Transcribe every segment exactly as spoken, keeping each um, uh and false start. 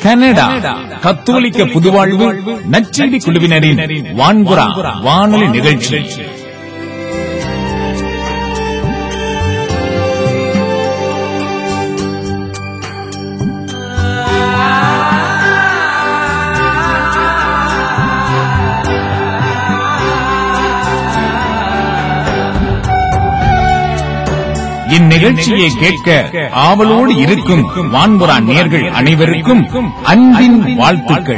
Canada கத்தோலிக்க புதுவாழ்வு நற்செய்தி குழுவினரின் வான்புறா வானொலி நிகழ்ச்சி. இந்நிகழ்ச்சியை கேட்க ஆவலோடு இருக்கும் வான்புறா நேயர்கள் அனைவருக்கும் அன்பின் வாழ்த்துக்கள்.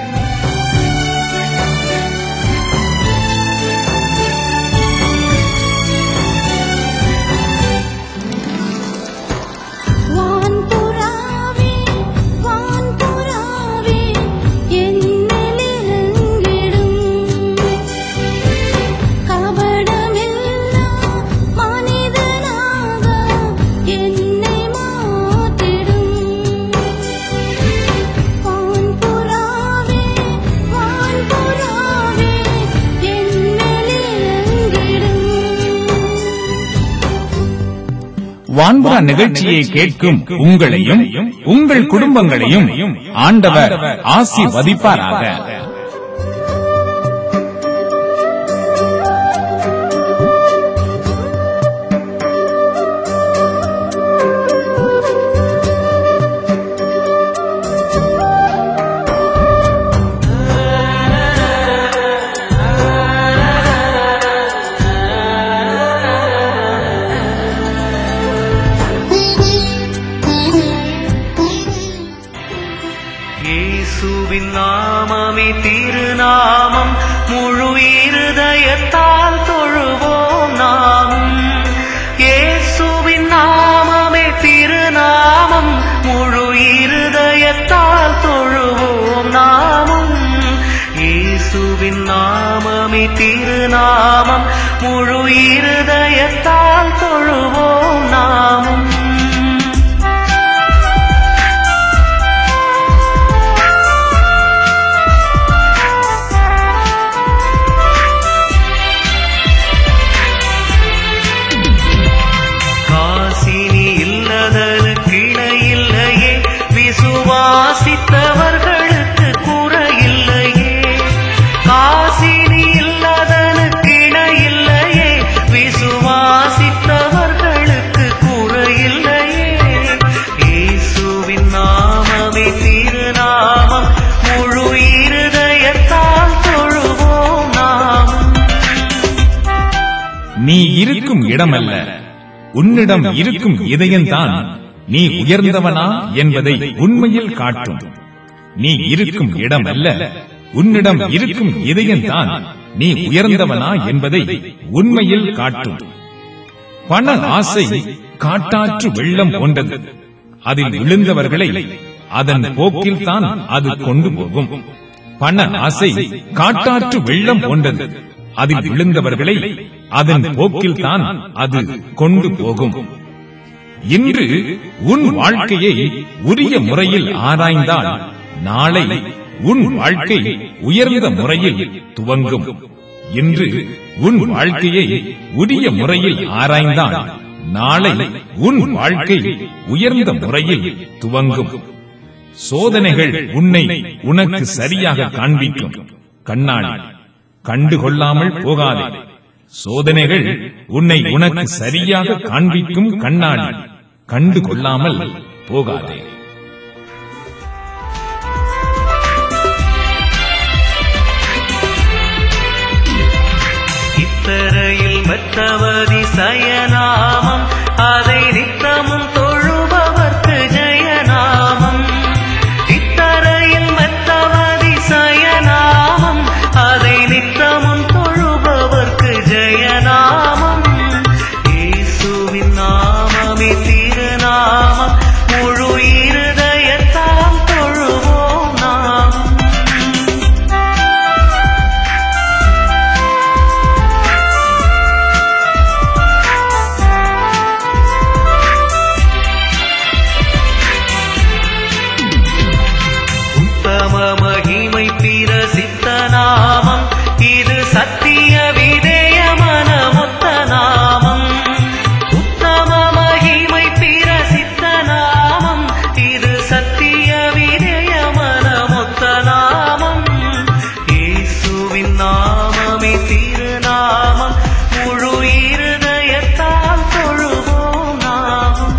வான்புறா நிகழ்ச்சியை கேட்கும் உங்களையும் உங்கள் குடும்பங்களையும் ஆண்டவர் ஆசீர்வதிப்பாராக. நாமமே திருநாமம் முழு இருதயத்தால் தொழுவோம் நாமும். இயேசுவின் நாமமே திருநாமம் முழு இருதயத்தால் தொழுவோம் நாமும். இயேசுவின் நாமமே திருநாமம் முழு இருதயத்தால் தொழுவோம் நாமும். விசுவாசித்தவர்களுக்கு குறையில்லையே, காசினி இல்லதனுக்கு இணையில்லையே. விசுவாசித்தவர்களுக்கு குறையில்லையே. இயேசுவின் நாமமே திருநாமம் முழு இருதயத்தால் தொழுவோம் நாமும். நீ இருக்கும் இடமல்ல, உன்னிடம் இருக்கும் இதயம்தான் நீ உயர்ந்தவனா என்பதை உண்மையில் காட்டும். நீ இருக்கும் இடம் அல்ல, உன்னிடம் இருக்கும் இதயம்தான் நீ உயர்ந்தவனா என்பதை உண்மையில் காட்டும். பண ஆசை காட்டாற்று வெள்ளம் போன்றது. அதில் விழுந்தவர்களை அதன் போக்கில் தான் அது கொண்டு போகும். பண ஆசை காட்டாற்று வெள்ளம் போன்றது. அதில் விழுந்தவர்களை அதன் போக்கில் தான் அது கொண்டு போகும். இன்று உன் வாழ்க்கையை உரிய முறையில் ஆராய்ந்தால் நாளை உன் வாழ்க்கை உயர்ந்த முறையில் துவங்கும். இன்று உன் வாழ்க்கையை உரிய முறையில் ஆராய்ந்தால் நாளை உன் வாழ்க்கை உயர்ந்த முறையில் துவங்கும். சோதனைகள் உன்னை உனக்கு சரியாக காண்பிக்கும் கண்ணாடி, கண்டுகொள்ளாமல் போகாதே. சோதனைகள் உன்னை உனக்கு சரியாக காண்பிக்கும் கண்ணாடி, கண்டுகொள்ளாமல் போகாதே. இத்தரையில் மெத்தவதி சயநாமம், அதை நித்தமும் தொழுபவர்க்கு ஜெயநாமம். இத்தரையில் மெத்தவதி சயநாமம், அதை நித்தமும் தொழுபவர்க்கு ஜெயநாமம். இயேசுவின் நாமமே திருநாமம் முழு இருதயத்தால் தொழுவோம் நாமும். நாமமே திருநாமம் முழு இருதயத்தால் தொழுவோம் நாமம்.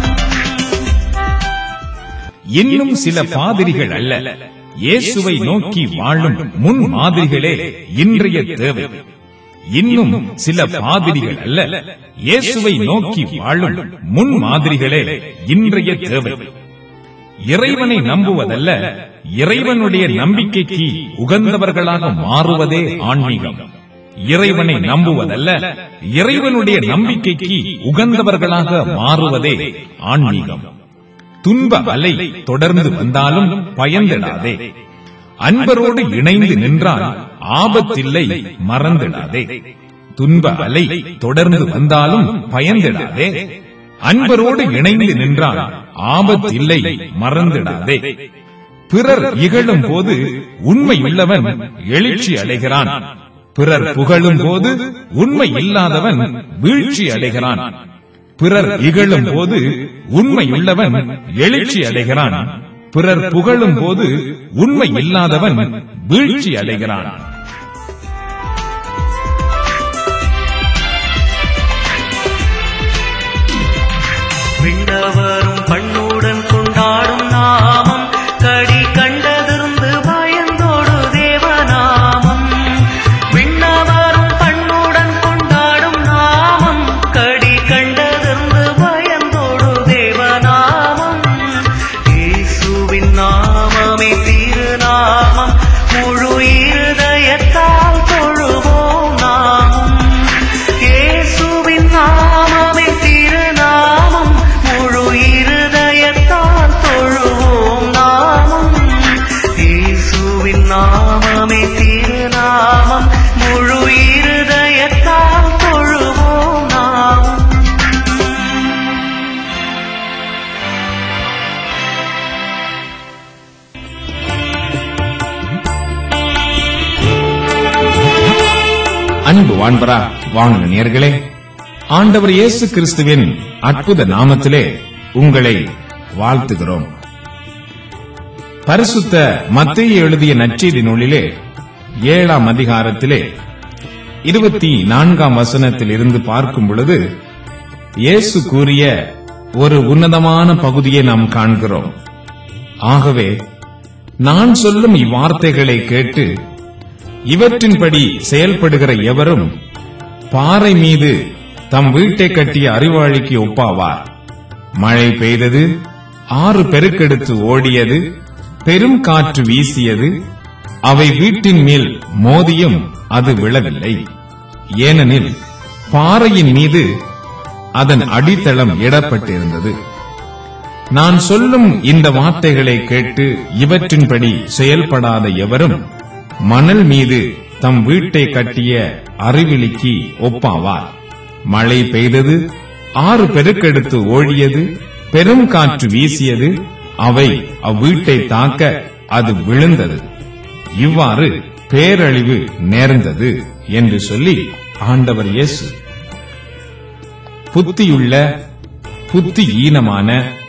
இன்னும் சில பாதிரிகள் அல்ல, இயேசுவை நோக்கி வாழும் முன் மாதிரிகளே இன்றைய தேவை. இன்னும் சில பாதிரிகள் அல்ல, இயேசுவை நோக்கி வாழும் முன் மாதிரிகளே இன்றைய தேவை. இறைவனை நம்புவதல்ல, இறைவனுடைய நம்பிக்கைக்கு உகந்தவர்களாக மாறுவதே ஆன்மீகம். இறைவனை நம்புவதல்ல, இறைவனுடைய நம்பிக்கைக்கு உகந்தவர்களாக மாறுவதே ஆன்மீகம். துன்ப அலை தொடர்ந்து வந்தாலும் பயந்திடாதே. அன்பரோடு இணைந்து நின்றால் ஆபத்தில்லை, மறந்திடாதே. துன்ப அலை தொடர்ந்து வந்தாலும் பயந்திடாதே. அன்பரோடு இணைந்து நின்றால் ஆபத்தில்லை, மறந்திடாதே. பிறர் இகழும் போது உண்மையுள்ளவன் எழுச்சி அடைகிறான். பிறர் புகழும் போது உண்மை இல்லாதவன் வீழ்ச்சி அடைகிறான். பிறர் இகழும் போது உண்மையுள்ளவன் எழுச்சி அடைகிறான். பிறர் புகழும் போது உண்மை இல்லாதவன் வீழ்ச்சி அடைகிறான். விண்ணவரும் பண்ணுடன் கொண்டாடும் நாமம் கடி கண்டதிருந்து பயந்தோடு தேவநாமம். விண்ணவரும் பண்ணுடன் கொண்டாடும் நாமம் கடி கண்டதிருந்து பயந்தோடு தேவநாமம். இயேசுவின் நாமமே திருநாமம் முழு இருதயத்தால் தொழுவோம் நாமம். இயேசுவின் நாமமே திருநாமம் முழு இருதயத்தால் தொழுவோம் நாமம். இயேசுவின் நாமமே திருநாமம் முழு இருதயத்தால் தொழுவோம் நாமம். அன்பு வான்பரா வாங்க நேயர்களே, ஆண்டவர் இயேசு கிறிஸ்துவின் அற்புத நாமத்திலே உங்களை வாழ்த்துகிறோம். பரிசுத்த மத்தேயு எழுதிய நற்செய்தி நூலிலே ஏழாம் அதிகாரத்திலே இருபத்தி நான்காம் வசனத்தில் இருந்து பார்க்கும் பொழுது இயேசு கூறிய ஒரு உன்னதமான பகுதியை நாம் காண்கிறோம். ஆகவே நான் சொல்லும் இவ்வார்த்தைகளை கேட்டு இவற்றின்படி செயல்படுகிற எவரும் பாறை மீது தம் வீட்டை கட்டிய அறிவாளிக்கு ஒப்பாவார். மழை பெய்தது, ஆறு பெருக்கெடுத்து ஓடியது, பெரும் காற்று வீசியது, அவை வீட்டின் மேல் மோதியும் அது விழவில்லை. ஏனெனில் பாறையின் மீது அதன் அடித்தளம் இடப்பட்டிருந்தது. நான் சொல்லும் இந்த வார்த்தைகளை கேட்டு இவற்றின்படி செயல்படாத எவரும் மணல் மீது தம் வீட்டை கட்டிய அறிவிலிக்கு ஒப்பாவார். மழை பெய்தது, ஆறு பெருக்கெடுத்து ஓடியது, பெரும் காற்று வீசியது, அவை அவ்வீட்டை தாக்க அது விழுந்தது. இவ்வாறு பேரழிவு நேர்ந்தது என்று சொல்லி ஆண்டவர் இயேசு புத்தியுள்ள புத்தி ஈனமான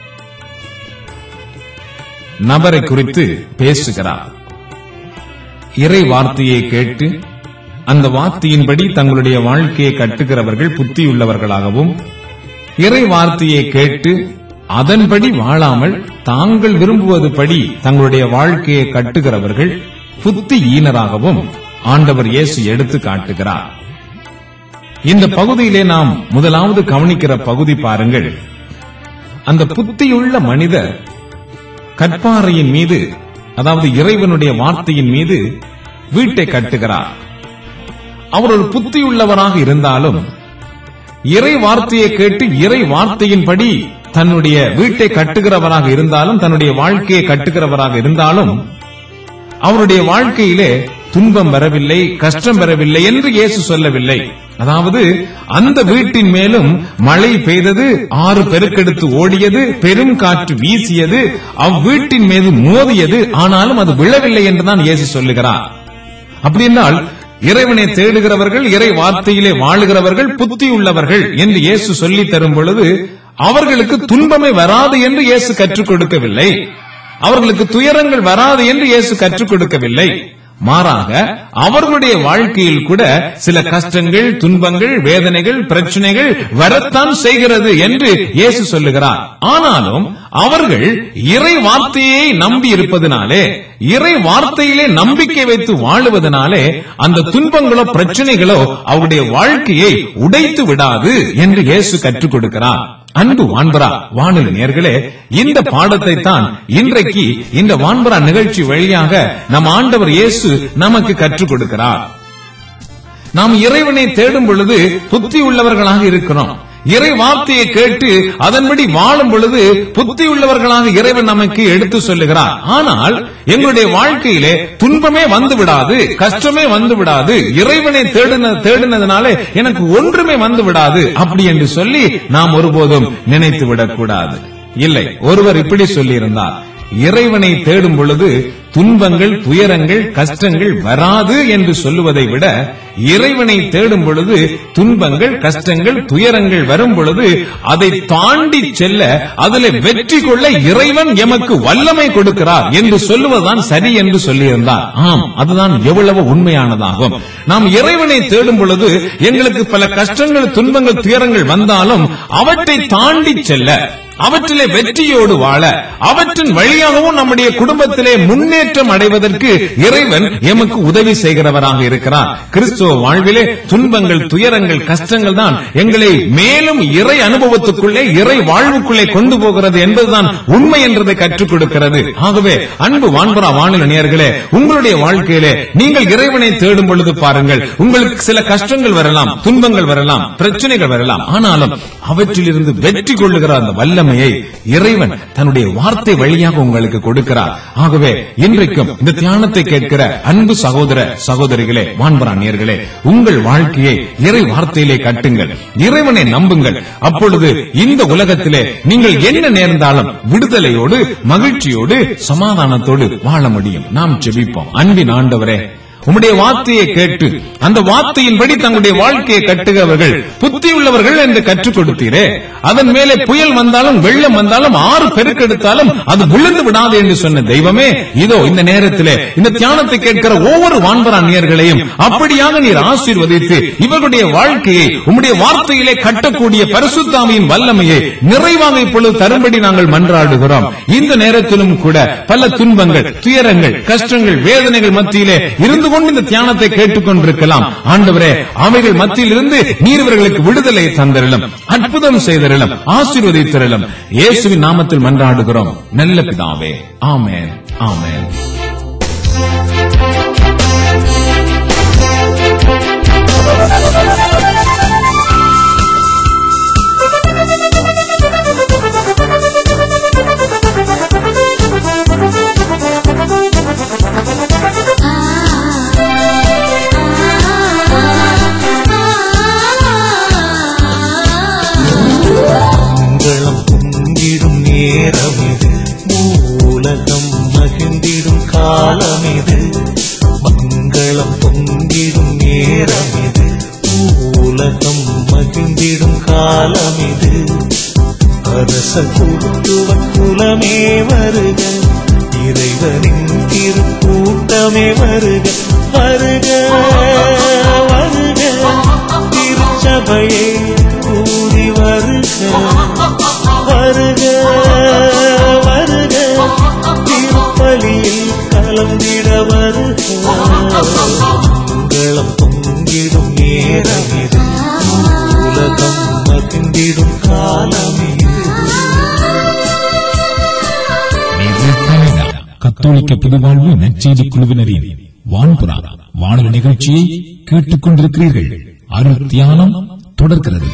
நபரை குறித்து பேசுகிறார். இறை வார்த்தையை கேட்டு அந்த வார்த்தையின்படி தங்களுடைய வாழ்க்கையை கட்டுகிறவர்கள் புத்தியுள்ளவர்களாகவும், இறை வார்த்தையை கேட்டு அதன்படி வாழாமல் தாங்கள் விரும்புவது படி தங்களுடைய வாழ்க்கையை கட்டுகிறவர்கள் புத்தி ஈனராகவும் ஆண்டவர் இயேசு எடுத்து காட்டுகிறார். இந்த பகுதியிலே நாம் முதலாவது கவனிக்கிற பகுதி பாருங்கள். அந்த புத்தியுள்ள மனிதர் கற்பாறையின் மீது, அதாவது இறைவனுடைய வார்த்தையின் மீது வீட்டை கட்டுகிறார். அவர் ஒரு புத்தியுள்ளவராக இருந்தாலும், இறை வார்த்தையை கேட்டு இறை வார்த்தையின்படி தன்னுடைய வீட்டை கட்டுகிறவராக இருந்தாலும், தன்னுடைய வாழ்க்கையை கட்டுகிறவராக இருந்தாலும், அவருடைய வாழ்க்கையிலே துன்பம் வரவில்லை, கஷ்டம் வரவில்லை என்று இயேசு சொல்லவில்லை. அதாவது அந்த வீட்டின் மேலும் மழை பெய்தது, ஆறு பெருக்கெடுத்து ஓடியது, பெரும் காற்று வீசியது, அவ்வீட்டின் மீது மோதியது, ஆனாலும் அது விழவில்லை என்றுதான் இயேசு சொல்லுகிறார். அப்படி என்றால் இறைவனை தேடுகிறவர்கள், இறை வார்த்தையிலே வாழுகிறவர்கள் புத்தி உள்ளவர்கள் என்று இயேசு சொல்லி தரும் பொழுது அவர்களுக்கு துன்பமே வராது என்று இயேசு கற்றுக் கொடுக்கவில்லை. அவர்களுக்கு துயரங்கள் வராது என்று இயேசு கற்றுக் கொடுக்கவில்லை. மாறாக அவர்களுடைய வாழ்க்கையில் கூட சில கஷ்டங்கள், துன்பங்கள், வேதனைகள், பிரச்சனைகள் வரத்தான் செய்கிறது என்று இயேசு சொல்லுகிறார். ஆனாலும் அவர்கள் இறை வார்த்தையை நம்பி இருப்பதனாலே, இறை வார்த்தையிலே நம்பிக்கை வைத்து வாழுவதனாலே அந்த துன்பங்களோ பிரச்சனைகளோ அவருடைய வாழ்க்கையை உடைத்து விடாது என்று இயேசு கற்றுக் கொடுக்கிறார். அன்பு வான்பரா வானொலி நேயர்களே, இந்த பாடத்தை தான் இன்றைக்கு இந்த வான்பரா நிகழ்ச்சி வழியாக நம் ஆண்டவர் இயேசு நமக்கு கற்றுக் கொடுக்கிறார். நாம் இறைவனை தேடும் பொழுது புத்தி உள்ளவர்களாக இருக்கிறோம். இறை வார்த்தையை கேட்டு அதன்படி வாழும் பொழுது புத்தி உள்ளவர்களாக இறைவன் நமக்கு எடுத்து சொல்லுகிறார். ஆனால் எங்களுடைய வாழ்க்கையிலே துன்பமே வந்து விடாது, கஷ்டமே வந்து விடாது, இறைவனை தேடின தேடினதுனாலே எனக்கு ஒன்றுமே வந்து விடாது அப்படி என்று சொல்லி நாம் ஒருபோதும் நினைத்து விடக்கூடாது. இல்லை, ஒருவர் இப்படி சொல்லி இருந்தார், இறைவனை தேடும் பொழுது துன்பங்கள், துயரங்கள், கஷ்டங்கள் வராது என்று சொல்லுவதை விட, இறைவனை தேடும் பொழுது துன்பங்கள், கஷ்டங்கள், துயரங்கள் வரும் பொழுது அதை தாண்டி செல்ல, அதிலே வெற்றி கொள்ள இறைவன் எமக்கு வல்லமை கொடுக்கிறார் என்று சொல்லுவதுதான் சரி என்று சொல்லியிருந்தார். ஆம், அதுதான் எவ்வளவு உண்மையானதாகும். நாம் இறைவனை தேடும் பொழுது எங்களுக்கு பல கஷ்டங்கள், துன்பங்கள், துயரங்கள் வந்தாலும் அவற்றை தாண்டி செல்ல, அவற்றிலே வெற்றியோடு வாழ, அவற்றின் வழியாகவும் நம்முடைய குடும்பத்திலே முன்னேற்றம் அடைவதற்கு இறைவன் எமக்கு உதவி செய்கிறவராக இருக்கிறார். கிறிஸ்துவ வாழ்விலே துன்பங்கள், துயரங்கள், கஷ்டங்கள் தான் எங்களை மேலும் இறை அனுபவத்துக்குள்ளே, இறை வாழ்வுக்குள்ளே கொண்டு போகிறது என்பதுதான் உண்மை என்றதை கற்றுக் கொடுக்கிறது. ஆகவே அன்பு வான்பரா வானொலி நேயர்களே, உங்களுடைய வாழ்க்கையிலே நீங்கள் இறைவனை தேடும் பொழுது பாருங்கள், உங்களுக்கு சில கஷ்டங்கள் வரலாம், துன்பங்கள் வரலாம், பிரச்சனைகள் வரலாம். ஆனாலும் அவற்றிலிருந்து வெற்றி கொள்ளுகிற அந்த வல்ல இறைவன் தன்னுடைய வார்த்தை வழியாக உங்களுக்கு கொடுக்கிறார். ஆகவே இன்றைக்கும் இந்த தியானத்தை கேட்கிற அன்பு சகோதர சகோதரிகளே, வான்பரா நேயர்களே, உங்கள் வாழ்க்கையை இறை வார்த்தையிலே கட்டுங்கள், இறைவனை நம்புங்கள். அப்பொழுது இந்த உலகத்திலே நீங்கள் என்ன நேர்ந்தாலும் விடுதலையோடு, மகிழ்ச்சியோடு, சமாதானத்தோடு வாழ முடியும். நாம் ஜெபிப்போம். அன்பின் ஆண்டவரே, உம்முடைய வார்த்தையை கேட்டு அந்த வார்த்தையின்படி தங்களுடைய வாழ்க்கையை கட்டுகிறவர்கள் புத்தி உள்ளவர்கள் என்று கற்றுக் கொடுத்தீரே. அதன் மேலே புயல் வந்தாலும், வெள்ளம் வந்தாலும், ஆறு பெருக்கெடுத்தாலும் அது விழுந்து விடாது என்று சொன்ன தெய்வமே, இதோ இந்த நேரத்திலே இந்த தியானத்தை கேட்கிற ஒவ்வொரு வான்பரா நேயர்களையும் அப்படியாக நீர் ஆசீர்வதித்து இவர்களுடைய வாழ்க்கையை உம்முடைய வார்த்தையிலே கட்டக்கூடிய பரிசுத்தாவியின் வல்லமையை நிறைவாக இப்பொழுது தரும்படி நாங்கள் மன்றாடுகிறோம். இந்த நேரத்திலும் கூட பல துன்பங்கள், துயரங்கள், கஷ்டங்கள், வேதனைகள் மத்தியிலே இருந்து கொண்டு இந்த தியானத்தை கேட்டுக் கொண்டிருக்கலாம். ஆண்டவரே, அவைகள் மத்தியில் இருந்து நீர் இவர்களுக்கு விடுதலை தந்திரலும், அற்புதம் செய்தரலும், ஆசீர்வதித்தரலும். இயேசுவின் நாமத்தில் மன்றாடுகிறோம் நல்ல பிதாவே. ஆமென், ஆமென். காலமிது மங்களம் பொங்கிடும் நேரமிது, உலகம் மகிழ்ந்திடும் காலமிது. அரச குருத்துவன் குலமே வருக, இறைவனின் திருக்கூட்டமே வருக, வருக வருக, திருச்சபையே கூடி வருக, வருக வருக, திருப்பலியில் கலந்திட வருக. மங்களம் பொங்கிடும் நேரமிது, உலகம் மகிழ்ந்திடும் காலமிது. கத்தோலிக்க புதுவாழ்வு நற்செய்தி குழுவினரின் வான்புறா வானொலி நிகழ்ச்சியை கேட்டுக் கொண்டிருக்கிறீர்கள். அருள் தியானம் தொடர்கிறது.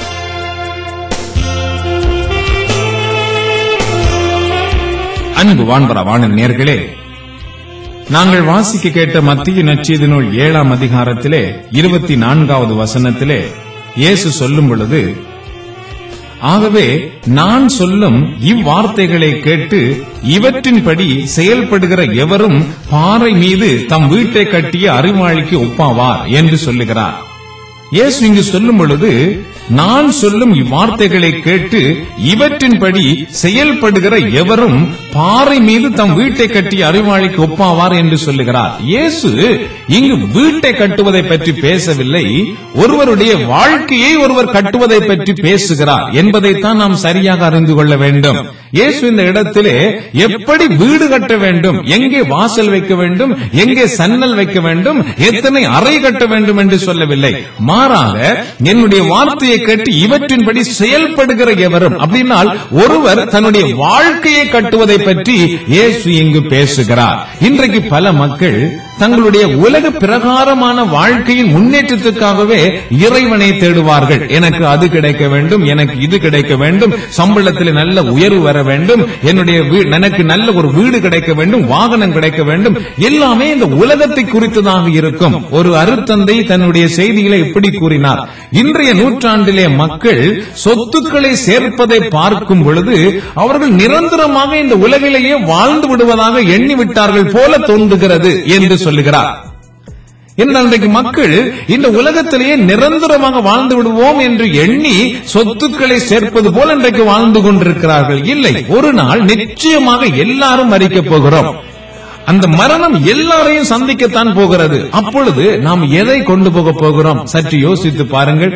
அன்பு வான்பரா வானொலி நேயர்களே, நாங்கள் வாசிக்க கேட்ட மத்திய நற்செய்தி நூல் ஏழாம் அதிகாரத்திலே இருபத்தி நான்காவது வசனத்திலே இயேசு சொல்லும் பொழுது, ஆகவே நான் சொல்லும் இவ்வார்த்தைகளை கேட்டு இவற்றின்படி செயல்படுகிற எவரும் பாறை மீது தம் வீட்டை கட்டிய அறிவாளிக்கு ஒப்பாவார் என்று சொல்லுகிறார். இயேசு இங்கு சொல்லும் பொழுது நான் சொல்லும் இவ்வார்த்தைகளை கேட்டு இவற்றின்படி செயல்படுகிற எவரும் பாறை மீது தம் வீட்டை கட்டி அறிவாளிக்கு ஒப்பாவார் என்று சொல்லுகிறார். இயேசு இங்கு வீட்டை கட்டுவதை பற்றி பேசவில்லை, ஒருவருடைய வாழ்க்கையை ஒருவர் கட்டுவதை பற்றி பேசுகிறார் என்பதைத்தான் நாம் சரியாக அறிந்து கொள்ள வேண்டும். இயேசு இந்த இடத்திலே எப்படி வீடு கட்ட வேண்டும், எங்கே வாசல் வைக்க வேண்டும், எங்கே சன்னல் வைக்க வேண்டும், எத்தனை அறை கட்ட வேண்டும் என்று சொல்லவில்லை. மாறாக என்னுடைய வார்த்தையை கேட்டு இவற்றின்படி செயல்படுகிற எவரும், அப்படின்னால் ஒருவர் தன்னுடைய வாழ்க்கையை கட்டுவதை பற்றி இயேசு இங்கு பேசுகிறார். இன்றைக்கு பல மக்கள் தங்களுடைய உலக பிரகாரமான வாழ்க்கையின் முன்னேற்றத்துக்காகவே இறைவனை தேடுவார்கள். எனக்கு அது கிடைக்க வேண்டும், எனக்கு இது கிடைக்க வேண்டும், சம்பளத்தில் நல்ல உயர்வு வர வேண்டும், என்னுடைய எனக்கு நல்ல ஒரு வீடு கிடைக்க வேண்டும், வாகனம் கிடைக்க வேண்டும், எல்லாமே இந்த உலகத்தை குறித்ததாக இருக்கும். ஒரு அருத்தந்தை தன்னுடைய செய்திகளை இப்படி கூறினார், இன்றைய நூற்றாண்டிலே மக்கள் சொத்துக்களை சேர்ப்பதை பார்க்கும் பொழுது அவர்கள் நிரந்தரமாக இந்த உலகிலேயே வாழ்ந்து விடுவதாக எண்ணி விட்டார்கள் போல தோன்றுகிறது என்று சொல்லுகிறார். இன்றைக்கு மக்கள் இந்த உலகத்திலேயே நிரந்தரமாக வாழ்ந்து விடுவோம் என்று எண்ணி சொத்துக்களை சேர்ப்பது போல இன்றைக்கு வாழ்ந்து கொண்டிருக்கிறார்கள். இல்லை, ஒரு நாள் நிச்சயமாக எல்லாரும் மரிக்கப் போகிறோம். அந்த மரணம் எல்லாரையும் சந்திக்கத்தான் போகிறது. அப்பொழுது நாம் எதை கொண்டு போக போகிறோம் சற்று யோசித்து பாருங்கள்.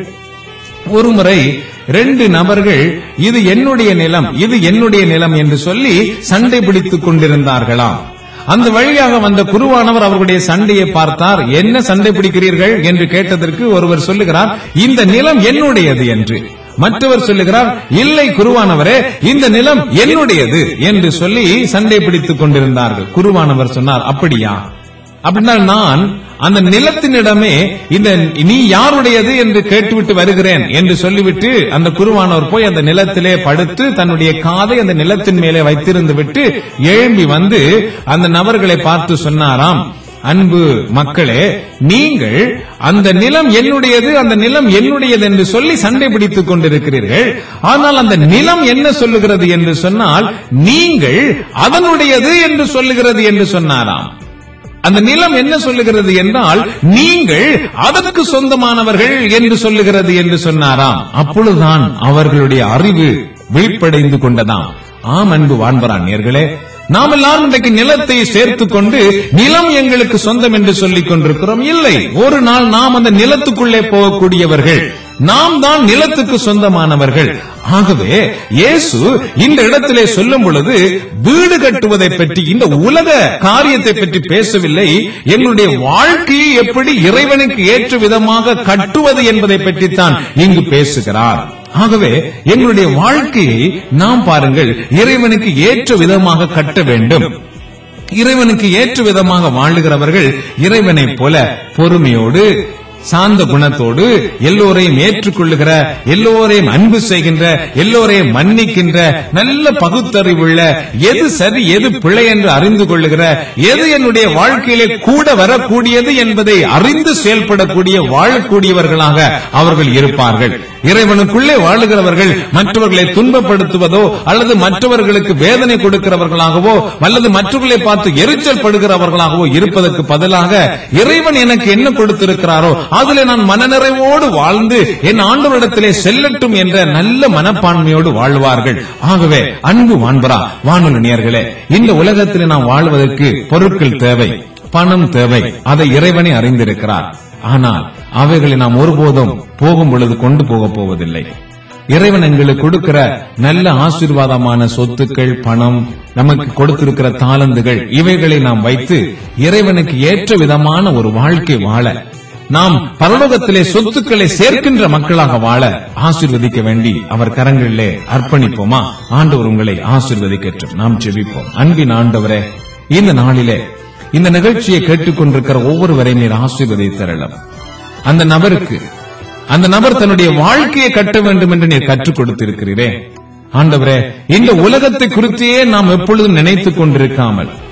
ஒருமுறை ரெண்டு நபர்கள் இது என்னுடைய நிலம், இது என்னுடைய நிலம் என்று சொல்லி சண்டை பிடித்துக் கொண்டிருந்தார்களாம். அந்த வழியாக வந்த குருவானவர் அவர்களுடைய சண்டையை பார்த்தார். என்ன சண்டை பிடிக்கிறீர்கள் என்று கேட்டதற்கு ஒருவர் சொல்லுகிறார், இந்த நிலம் என்னுடையது என்று. மற்றவர் சொல்லுகிறார், இல்லை குருவானவரே, இந்த நிலம் என்னுடையது என்று சொல்லி சண்டை பிடித்துக் கொண்டிருந்தார்கள். குருவானவர் சொன்னார், அப்படியா? அப்படின்னா நான் அந்த நிலத்தினிடமே இந்த நீ யாருடையது என்று கேட்டுவிட்டு வருகிறேன் என்று சொல்லிவிட்டு அந்த குருவானவர் போய் அந்த நிலத்திலே படுத்து தன்னுடைய காதை அந்த நிலத்தின் மேலே வைத்திருந்து விட்டு எழும்பி வந்து அந்த நபர்களை பார்த்து சொன்னாராம், அன்பு மக்களே, நீங்கள் அந்த நிலம் என்னுடையது, அந்த நிலம் என்னுடையது என்று சொல்லி சண்டை பிடித்துக் கொண்டிருக்கிறீர்கள். ஆனால் அந்த நிலம் என்ன சொல்லுகிறது என்று சொன்னால் நீங்கள் அதனுடையது என்று சொல்லுகிறது என்று சொன்னாராம். அந்த நிலம் என்ன சொல்லுகிறது என்றால் நீங்கள் அதற்கு சொந்தமானவர்கள் என்று சொல்லுகிறது என்று சொன்னாராம். அப்பொழுதுதான் அவர்களுடைய அறிவு விழிப்படைந்து கொண்டதாம். ஆம் அன்பு வான்பரான் நேர்களே, நாம் எல்லாரும் இன்றைக்கு நிலத்தை சேர்த்துக் கொண்டு நிலம் எங்களுக்கு சொந்தம் என்று சொல்லிக் கொண்டிருக்கிறோம். இல்லை, ஒரு நாள் நாம் அந்த நிலத்துக்குள்ளே போகக்கூடியவர்கள், நாம் தான் நிலத்துக்கு சொந்தமானவர்கள். ஆகவே இயேசு இந்த இடத்திலே சொல்லும் பொழுது வீடு கட்டுவதை பற்றி, இந்த உலக காரியத்தை பற்றி பேசவில்லை. எங்களுடைய வாழ்க்கையை எப்படி இறைவனுக்கு ஏற்ற விதமாக கட்டுவது என்பதை பற்றித்தான் இங்கு பேசுகிறார். ஆகவே எங்களுடைய வாழ்க்கையை நாம் பாருங்கள் இறைவனுக்கு ஏற்ற விதமாக கட்ட வேண்டும். இறைவனுக்கு ஏற்ற விதமாக வாழுகிறவர்கள் இறைவனைப் போல பொறுமையோடு சாந்த குணத்தோடு எல்லோரையும் ஏற்றுக்கொள்ளுகிற, எல்லோரையும் அன்பு செய்கின்ற, எல்லோரையும் மன்னிக்கின்ற, நல்ல பகுத்தறிவுள்ள, எது சரி எது பிழை என்று அறிந்து கொள்ளுகிற, எது என்னுடைய வாழ்க்கையிலே கூட வரக்கூடியது என்பதை அறிந்து செயல்படக்கூடிய வாழக்கூடியவர்களாக அவர்கள் இருப்பார்கள். இறைவனுக்குள்ளே வாழுகிறவர்கள் மற்றவர்களை துன்பப்படுத்துவதோ அல்லது மற்றவர்களுக்கு வேதனை கொடுக்கிறவர்களாகவோ அல்லது மற்றவர்களை பார்த்து எரிச்சல் படுகிறவர்களாகவோ இருப்பதற்கு பதிலாக இறைவன் எனக்கு என்ன கொடுத்திருக்கிறாரோ அதிலே நான் மனநிறைவோடு வாழ்ந்து என் ஆண்டவரிடத்திலே செல்லட்டும் என்ற நல்ல மனப்பான்மையோடு வாழ்வார்கள். ஆகவே அன்பு வான்பரா வானொலி நேயர்களே, இந்த உலகத்தில் நாம் வாழ்வதற்கு பொருட்கள் தேவை, பணம் தேவை. அதை இறைவனை அறிந்திருக்கிறார். ஆனால் அவைகளை நாம் ஒருபோதும் போகும் பொழுது கொண்டு போக போவதில்லை. இறைவன் எங்களுக்கு கொடுக்கிற நல்ல ஆசீர்வாதமான சொத்துக்கள், பணம், நமக்கு கொடுத்திருக்கிற தாளந்துகள், இவைகளை நாம் வைத்து இறைவனுக்கு ஏற்ற விதமான ஒரு வாழ்க்கை வாழ, நாம் பரலோகத்திலே சொத்துக்களை சேர்க்கின்ற மக்களாக வாழ ஆசீர்வதிக்க வேண்டி அவர் கரங்களிலே அர்ப்பணிப்போமா? ஆண்டவர் உங்களை ஆசீர்வதிக்கட்டும். நாம் ஜெபிப்போம். அன்பின் ஆண்டவரே, இந்த நாளிலே இந்த நிகழ்ச்சியை கேட்டுக்கொண்டிருக்கிற ஒவ்வொருவரையும் நீர் ஆசீர்வதித்தரலாம். அந்த நபருக்கு, அந்த நபர் தன்னுடைய வாழ்க்கையை கட்ட வேண்டும் என்று நீர் கற்றுக் கொடுத்திருக்கிறீரே ஆண்டவரே, இந்த உலகத்தை குறித்தே நாம் எப்பொழுதும் நினைத்துக் கொண்டிருக்காமல்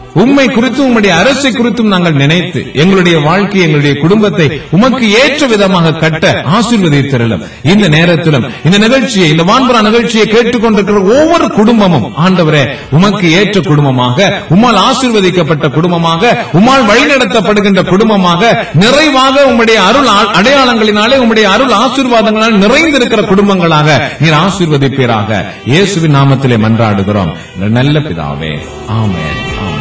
உம்மை குறித்தும் உம்முடைய அரசை குறித்தும் நாங்கள் நினைத்து எங்களுடைய வாழ்க்கை எங்களுடைய குடும்பத்தை உமக்கு ஏற்ற விதமாக கட்ட ஆசீர்வதித்திரளும். இந்த நேரத்திலும் இந்த நிகழ்ச்சியை இந்த வான்புறா நிகழ்ச்சியை கேட்டுக்கொண்டிருக்கிற ஒவ்வொரு குடும்பமும் ஆண்டவரே உமக்கு ஏற்ற குடும்பமாக, உம்மால் ஆசீர்வதிக்கப்பட்ட குடும்பமாக, உம்மால் வழிநடத்தப்படுகின்ற குடும்பமாக, நிறைவாக உம்முடைய அருள் அடையாளங்களினாலே உம்முடைய அருள் ஆசீர்வாதங்களால் நிறைந்திருக்கிற குடும்பங்களாக நீர் ஆசீர்வதிப்பீராக. இயேசுவின் நாமத்திலே மன்றாடுகிறோம் நல்ல பிதாவே, ஆமென், ஆமென்.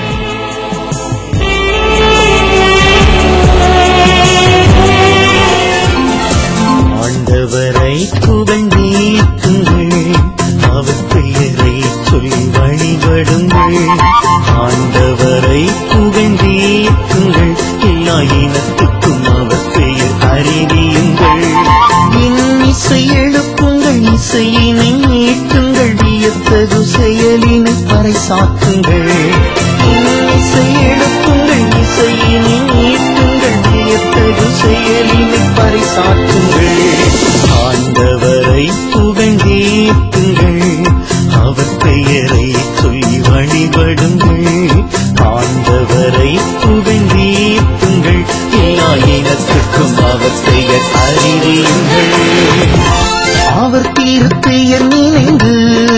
ஆண்டவரை புகழ்ந்தீர்க்குங்கள், அவர் பெயரை சொல்லி வழிபடுங்கள். ஆண்டவரை புகழ்ந்தீர்க்குங்கள், எல்லா இனத்துக்கும் அவர் பெயர் அறிவியுங்கள். இன்னிசை எழுப்புங்கள், இசையினை மீட்டுங்கள், வியத்தகு செயலினை பறைசாற்றுங்கள். இன்னிசை எழுப்புங்கள், இசையினை மீட்டுங்கள், வியத்தகு செயலினை பறைசாற்றுங்கள். ஆண்டவரை புகழ்ந்தீர்க்குங்கள், அவர் பெயரை சொல்லி வழிபடுங்கள். ஆண்டவரை புகழ்ந்தீர்க்குங்கள், எல்லா இனத்துக்கும் அவர் பெயர் அறிவியுங்கள். அவர் திருப்பெயர் நினைந்து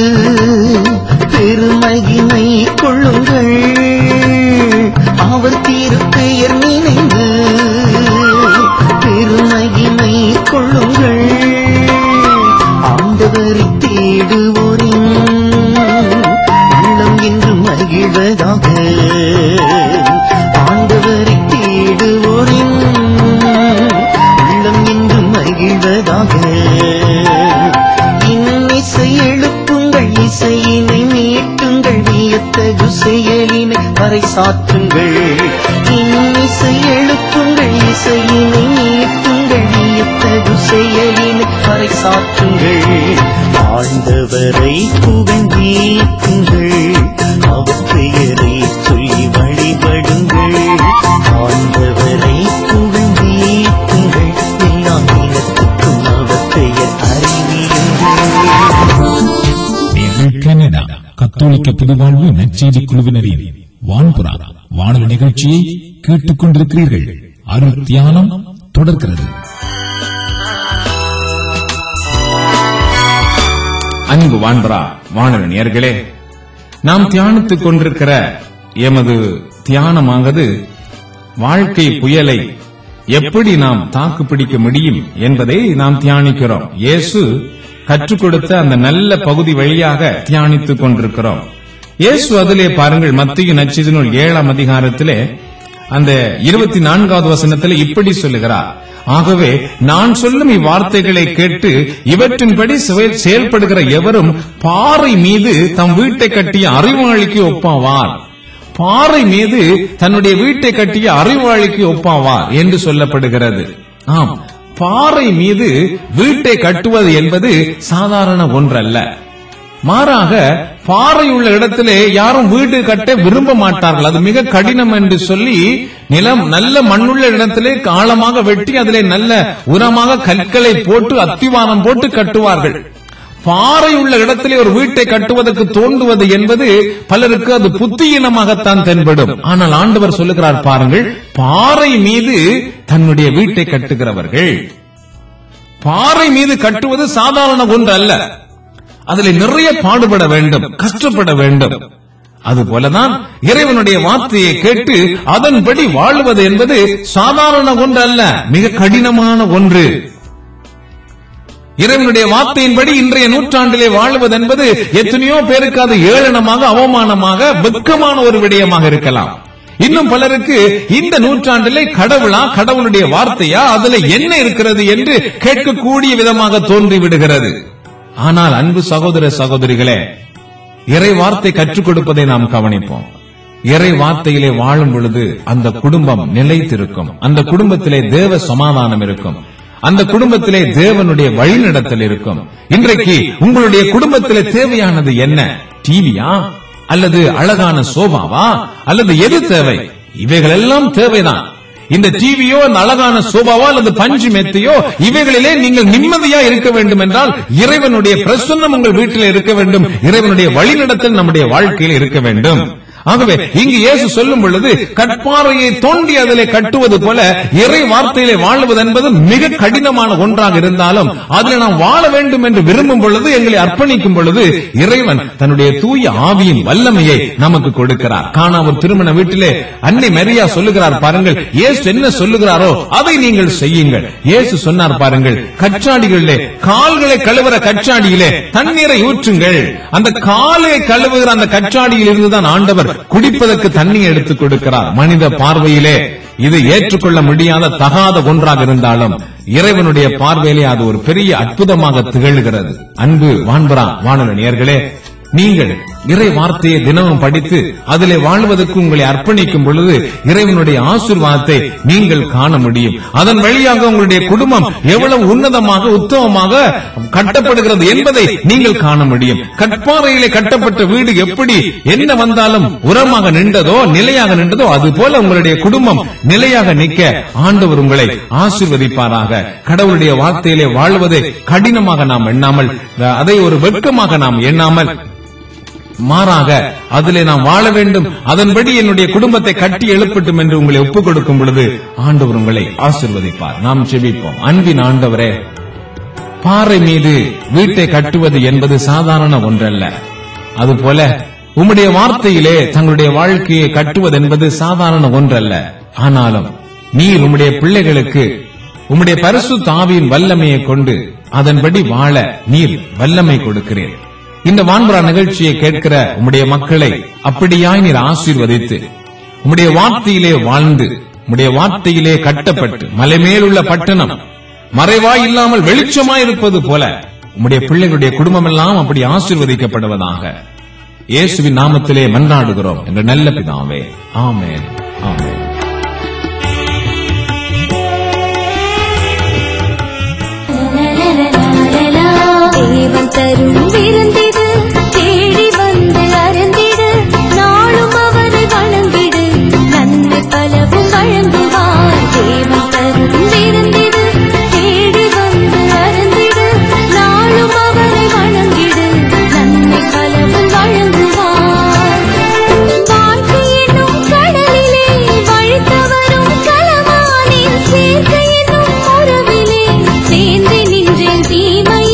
பெருமகிமை கொள்ளுங்கள். அவர் திருப்பெயர் நினைந்து பெருமகிமை கொள்ளுங்கள். ஆண்டவரை தேடுவோரின் உள்ளம் என்று மகிழ்வதாக. ஆண்டவரை தேடுவோரின் உள்ளம் என்று மகிழ்வதாக. இன்னிசை எழுப்புங்கள், இசையினை மீட்டுங்கள், வியத்தகு செயலினை பறைசாற்றுங்கள். இன்னிசை எழுப்புங்கள், இசையினை மீட்டுங்கள், வியத்தகு செயலினை பறைசாற்றுங்கள். ஆண்டவரை புகழ்ந்தீர்க்குங்கள், அவர் பெயரை சொல்லி வழிபடுங்கள். ஆண்டவரை புகழ்ந்தீர்க்குங்கள், எல்லா இனத்துக்கும் அவர் பெயர் அறிவியுங்கள். கனடா கத்தோலிக்க புதுவாழ்வு நற்செய்தி குழுவினரின் வான்புறா வானொலி நிகழ்ச்சியை கேட்டுக் கொண்டிருக்கிறீர்கள். அருள் தியானம் தொடர்கிறது. அன்பு வான்புறா வானொலி நேயர்களே, நாம் தியானித்துக் கொண்டிருக்கிற எமது தியானமானது வாழ்க்கை புயலை எப்படி நாம் தாக்கு பிடிக்க முடியும் என்பதை நாம் தியானிக்கிறோம். இயேசு கற்றுக் கொடுத்த அந்த நல்ல பகுதி வழியாக தியானித்துக் கொண்டிருக்கிறோம். இயேசு அதிலே பாருங்கள், மத்திய நற்செய்தி நூல் ஏழாம் அதிகாரத்திலே அந்த இருபத்தி நான்காவது வசனத்திலே இப்படி சொல்லுகிறார்: ஆகவே நான் சொல்லும் இவ்வார்த்தைகளை கேட்டு இவற்றின்படி செயல்படுகிற எவரும் பாறை மீது தம் வீட்டை கட்டிய அறிவாளிக்கு ஒப்பாவார். பாறை மீது தன்னுடைய வீட்டை கட்டிய அறிவாளிக்கு ஒப்பாவார் என்று சொல்லப்படுகிறது. ஆம், பாறை மீது வீட்டை கட்டுவது என்பது சாதாரண ஒன்றல்ல. மாறாக பாறை உள்ள இடத்திலே யாரும் வீடு கட்ட விரும்ப மாட்டார்கள். அது மிக கடினம் என்று சொல்லி நிலம் நல்ல மண்ணுள்ள இடத்திலே ஆழமாக வெட்டி அதிலே நல்ல உரமாக கற்களை போட்டு அத்திவாரம் போட்டு கட்டுவார்கள். பாறை உள்ள இடத்திலே ஒரு வீட்டை கட்டுவதற்கு தோன்றுவது என்பது பலருக்கு அது புத்தியீனமாகத்தான் தென்படும். ஆனால் ஆண்டவர் சொல்லுகிறார் பாருங்கள், பாறை மீது தன்னுடைய வீட்டை கட்டுகிறவர்கள். பாறை மீது கட்டுவது சாதாரண ஒன்று அல்ல. அதில் நிறைய பாடுபட வேண்டும், கஷ்டப்பட வேண்டும். அதுபோலதான் இறைவனுடைய வார்த்தையை கேட்டு அதன்படி வாழுவது என்பது சாதாரண ஒன்று அல்ல, மிக கடினமான ஒன்று. இறைவனுடைய வார்த்தையின்படி இன்றைய நூற்றாண்டிலே வாழ்வது என்பது எத்தனையோ பேருக்கு அது ஏளனமாக, அவமானமாக, வெட்கமான ஒரு விடயமாக இருக்கலாம். இன்னும் பலருக்கு இந்த நூற்றாண்டிலே கடவுளா, கடவுளுடைய வார்த்தையா, அதுல என்ன இருக்கிறது என்று கேட்கக்கூடிய விதமாக தோன்றி விடுகிறது. ஆனால் அன்பு சகோதர சகோதரிகளே, இறை வார்த்தை கற்றுக் கொடுப்பதை நாம் கவனிப்போம். இறை வார்த்தையிலே வாழும் பொழுது அந்த குடும்பம் நிலைத்திருக்கும். அந்த குடும்பத்திலே தேவ சமாதானம் இருக்கும். அந்த குடும்பத்திலே தேவனுடைய வழிநடத்தல் இருக்கும். இன்றைக்கு உங்களுடைய குடும்பத்திலே தேவையானது என்ன? டிவியா அல்லது அழகான சோபாவா அல்லது எது தேவை? இவைகள் எல்லாம் தேவைதான். இந்த டிவியோ, அந்த அழகான சோபாவோ அல்லது பஞ்சு மெத்தையோ, இவைகளிலே நீங்கள் நிம்மதியா இருக்க வேண்டும் என்றால் இறைவனுடைய பிரசன்னம் உங்கள் வீட்டில் இருக்க வேண்டும். இறைவனுடைய வழிநடத்தல் நம்முடைய வாழ்க்கையில் இருக்க வேண்டும். ஆகவே இங்கு இயேசு சொல்லும் பொழுது கற்பாறையை தோண்டி அதிலே கட்டுவது போல இறை வார்த்தையிலே வாழ்வது என்பது மிக கடினமான ஒன்றாக இருந்தாலும் அதில் நாம் வாழ வேண்டும் என்று விரும்பும் பொழுது, எங்களை அர்ப்பணிக்கும் பொழுது இறைவன் தன்னுடைய தூய ஆவியின் வல்லமையை நமக்கு கொடுக்கிறார். காணா ஒரு திருமண வீட்டிலே அன்னை மரியா சொல்லுகிறார் பாருங்கள், இயேசு என்ன சொல்லுகிறாரோ அதை நீங்கள் செய்யுங்கள். இயேசு சொன்னார் பாருங்கள், கச்சாடிகளிலே கால்களை கழுவுற கச்சாடியிலே தண்ணீரை ஊற்றுங்கள். அந்த காலை கழுவுகிற அந்த கச்சாடியில் இருந்துதான் ஆண்டவர் குடிப்பதற்கு தண்ணி எடுத்துக் கொடுக்கிறார். மனித பார்வையிலே இது ஏற்றுக்கொள்ள முடியாத தகாத ஒன்றாக இருந்தாலும் இறைவனுடைய பார்வையிலே அது ஒரு பெரிய அற்புதமாக திகழ்கிறது. அன்பு வான்பரா வானொலி நேயர்களே, நீங்கள் இறை வார்த்தையை தினமும் படித்து அதிலே வாழ்வதற்கு உங்களை அர்ப்பணிக்கும் பொழுது இறைவனுடைய ஆசீர்வாதத்தை நீங்கள் காண முடியும். அதன் வழியாக உங்களுடைய குடும்பம் எவ்வளவு உன்னதமாக உத்தமமாக கட்டப்படுகிறது என்பதை நீங்கள் காண முடியும். கற்பாறையிலே கட்டப்பட்ட வீடு எப்படி என்ன வந்தாலும் உரமாக நின்றதோ, நிலையாக நின்றதோ, அது போல உங்களுடைய குடும்பம் நிலையாக நிற்க ஆண்டவர் உங்களை ஆசீர்வதிப்பாராக. கடவுளுடைய வார்த்தையிலே வாழ்வதை கடினமாக நாம் எண்ணாமல், அதை ஒரு வெட்கமாக நாம் எண்ணாமல், மாறாக அதிலே நாம் வாழ வேண்டும், அதன்படி என்னுடைய குடும்பத்தை கட்டி எழுப்பட்டும் என்று உங்களை ஒப்புக் கொடுக்கும் பொழுது ஆண்டவர் உங்களை ஆசீர்வதிப்பார். நாம் ஜெபிப்போம். அன்பின் ஆண்டவரே, பாறை மீது வீட்டை கட்டுவது என்பது சாதாரண ஒன்றல்ல. அதுபோல உம்முடைய வார்த்தையிலே தங்களுடைய வாழ்க்கையை கட்டுவது என்பது சாதாரண ஒன்றல்ல. ஆனாலும் நீர் உம்முடைய பிள்ளைகளுக்கு உம்முடைய பரிசுத்த ஆவியின் வல்லமையை கொண்டு அதன்படி வாழ நீர் வல்லமை கொடுக்கிறீர். இந்த வான்பரா நிகழ்ச்சியை கேட்கிற உம்முடைய மக்களை அப்படியாய் நீர் ஆசீர்வதித்து உம்முடைய வார்த்தையிலே வாழ்ந்து உம்முடைய வார்த்தையிலே கட்டப்பட்டு மலை மேலுள்ள பட்டணம் மறைவாய் இல்லாமல் வெளிச்சமாய் இருப்பது போல உம்முடைய பிள்ளைகளுடைய குடும்பம் எல்லாம் அப்படி ஆசீர்வதிக்கப்படுவதாக இயேசுவின் நாமத்திலே மன்றாடுகிறோம் என்ற நல்ல பிதாவே. ஆமென், ஆமென். தேவன் தரும் விருந்திடு தேடி வந்து அருந்திடு, நாளும் அவரை வணங்கிடு, நன்மை பலவும் வழங்குவார். தேவன் தரும் விருந்திடு தேடி வந்து அருந்திடு, நாளும் அவரை வணங்கிடு, நன்மை பலவும் வழங்குவார். வாழ்க்கை என்னும் கடலிலே வழித்தவரும் களமானின் சேர்க்கை என்னும் உறவிலே சேர்ந்து நின்றேன் தீமையில்.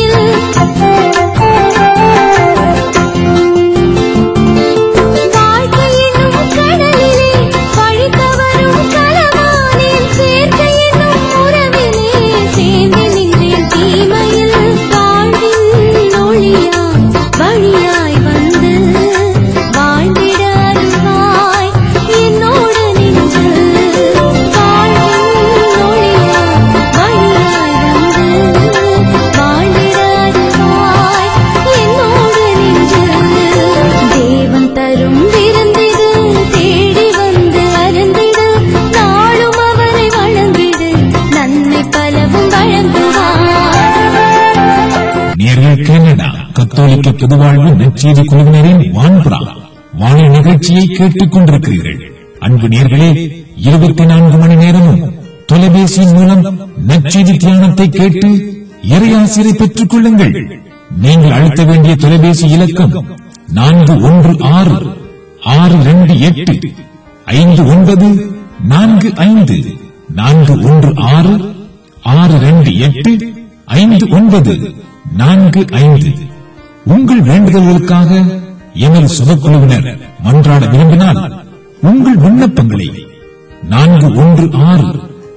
கத்தோலிக்க பொதுவாழ்வு நற்செய்தி குழுவினரின் வான்புறா வானொலி நிகழ்ச்சியை கேட்டுக் கொண்டிருக்கிறீர்கள். அன்பு நேயர்களே, இருபத்தி நான்கு மணி நேரமும் தொலைபேசியின் மூலம் நற்செய்தி தியானத்தை கேட்டு இறையாசிரை பெற்றுக் கொள்ளுங்கள். நீங்கள் அழுத்த வேண்டிய தொலைபேசி இலக்கம் நான்கு ஒன்று ஆறு ஆறு இரண்டு எட்டு ஐந்து ஒன்பது நான்கு ஐந்து நான்கு ஒன்று ஆறு ஆறு இரண்டு எட்டு ஐந்து ஒன்பது நான்கு ஐந்து. உங்கள் வேண்டுதல்களுக்காக எமது சுபக்குழுவினர் மன்றாட விரும்பினால் உங்கள் விண்ணப்பங்களை நான்கு ஒன்று ஆறு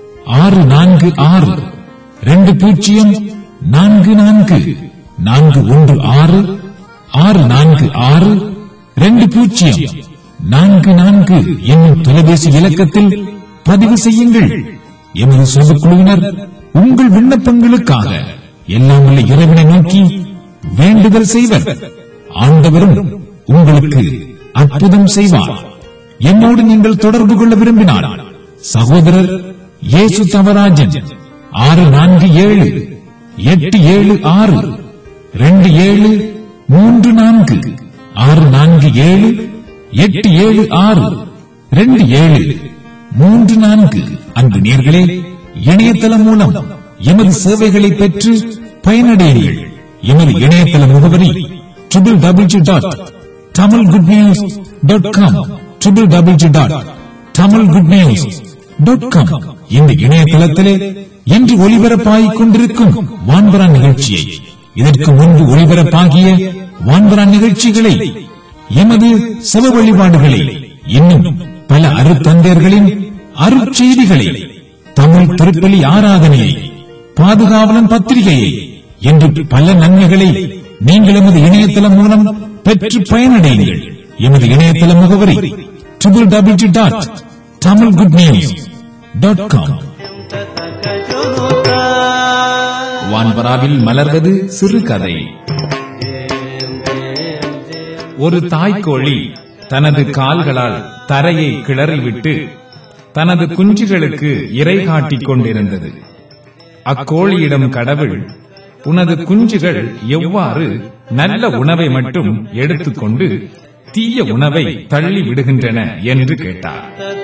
ஆறு நான்கு ஆறு இரண்டு பூஜ்ஜியம் நான்கு நான்கு நான்கு ஒன்று ஆறு ஆறு நான்கு ஆறு இரண்டு பூஜ்ஜியம் நான்கு நான்கு என்னும் தொலைபேசி இலக்கத்தில் பதிவு செய்யுங்கள். எமது சுபக்குழுவினர் உங்கள் விண்ணப்பங்களுக்காக எல்லாம் உள்ள இறைவனை நோக்கி வேண்டுதல் செய்வர். ஆண்டவரும் உங்களுக்கு அற்புதம் செய்வார். என்னோடு நீங்கள் தொடர்பு கொள்ள விரும்பினார் சகோதரர் இயேசு தவராஜன் ஆறு நான்கு ஏழு எட்டு ஏழு ஆறு இரண்டு ஏழு மூன்று நான்கு ஆறு நான்கு ஏழு எட்டு ஏழு ஆறு இரண்டு ஏழு மூன்று நான்கு. அன்பு நேயர்களே, இணையதளம் மூலம் எமது சேவைகளை பெற்று பயனடையுங்கள். எமது இணையதள முகவரி W W W dot Tamil good news dot com. W W W dot Tamil good news dot com இந்த இணையதளத்திலே இன்று ஒளிபரப்பாகிக் கொண்டிருக்கும் வான்பரா நிகழ்ச்சியை, இதற்கு முன்பு ஒளிபரப்பாகிய வான்பரா நிகழ்ச்சிகளை, எமது சிவ வழிபாடுகளை, இன்னும் பல அருத்தந்தையர்களின் அருட்செய்திகளை, தமிழ் திருப்பலி ஆராதனையை, பாதுகாவலன் பத்திரிகையை என்று பல நன்மைகளை நீங்கள் எமது இணையதளம் மூலம் பெற்று பயனடையுங்கள். எமது இணையதள முகவரி W W W dot Tamil good news dot com. வான்பராவில் மலர்வது சிறுகதை. ஒரு தாய்க்கோழி தனது கால்களால் தரையை கிளறிவிட்டு தனது குஞ்சுகளுக்கு இரை காட்டிக் கொண்டிருந்தது. அக்கோழியிடம் கடவுள், உனது குஞ்சுகள் எவ்வாறு நல்ல உணவை மட்டும் எடுத்துக்கொண்டு தீய உணவை தள்ளி விடுகின்றன என்று கேட்டார்.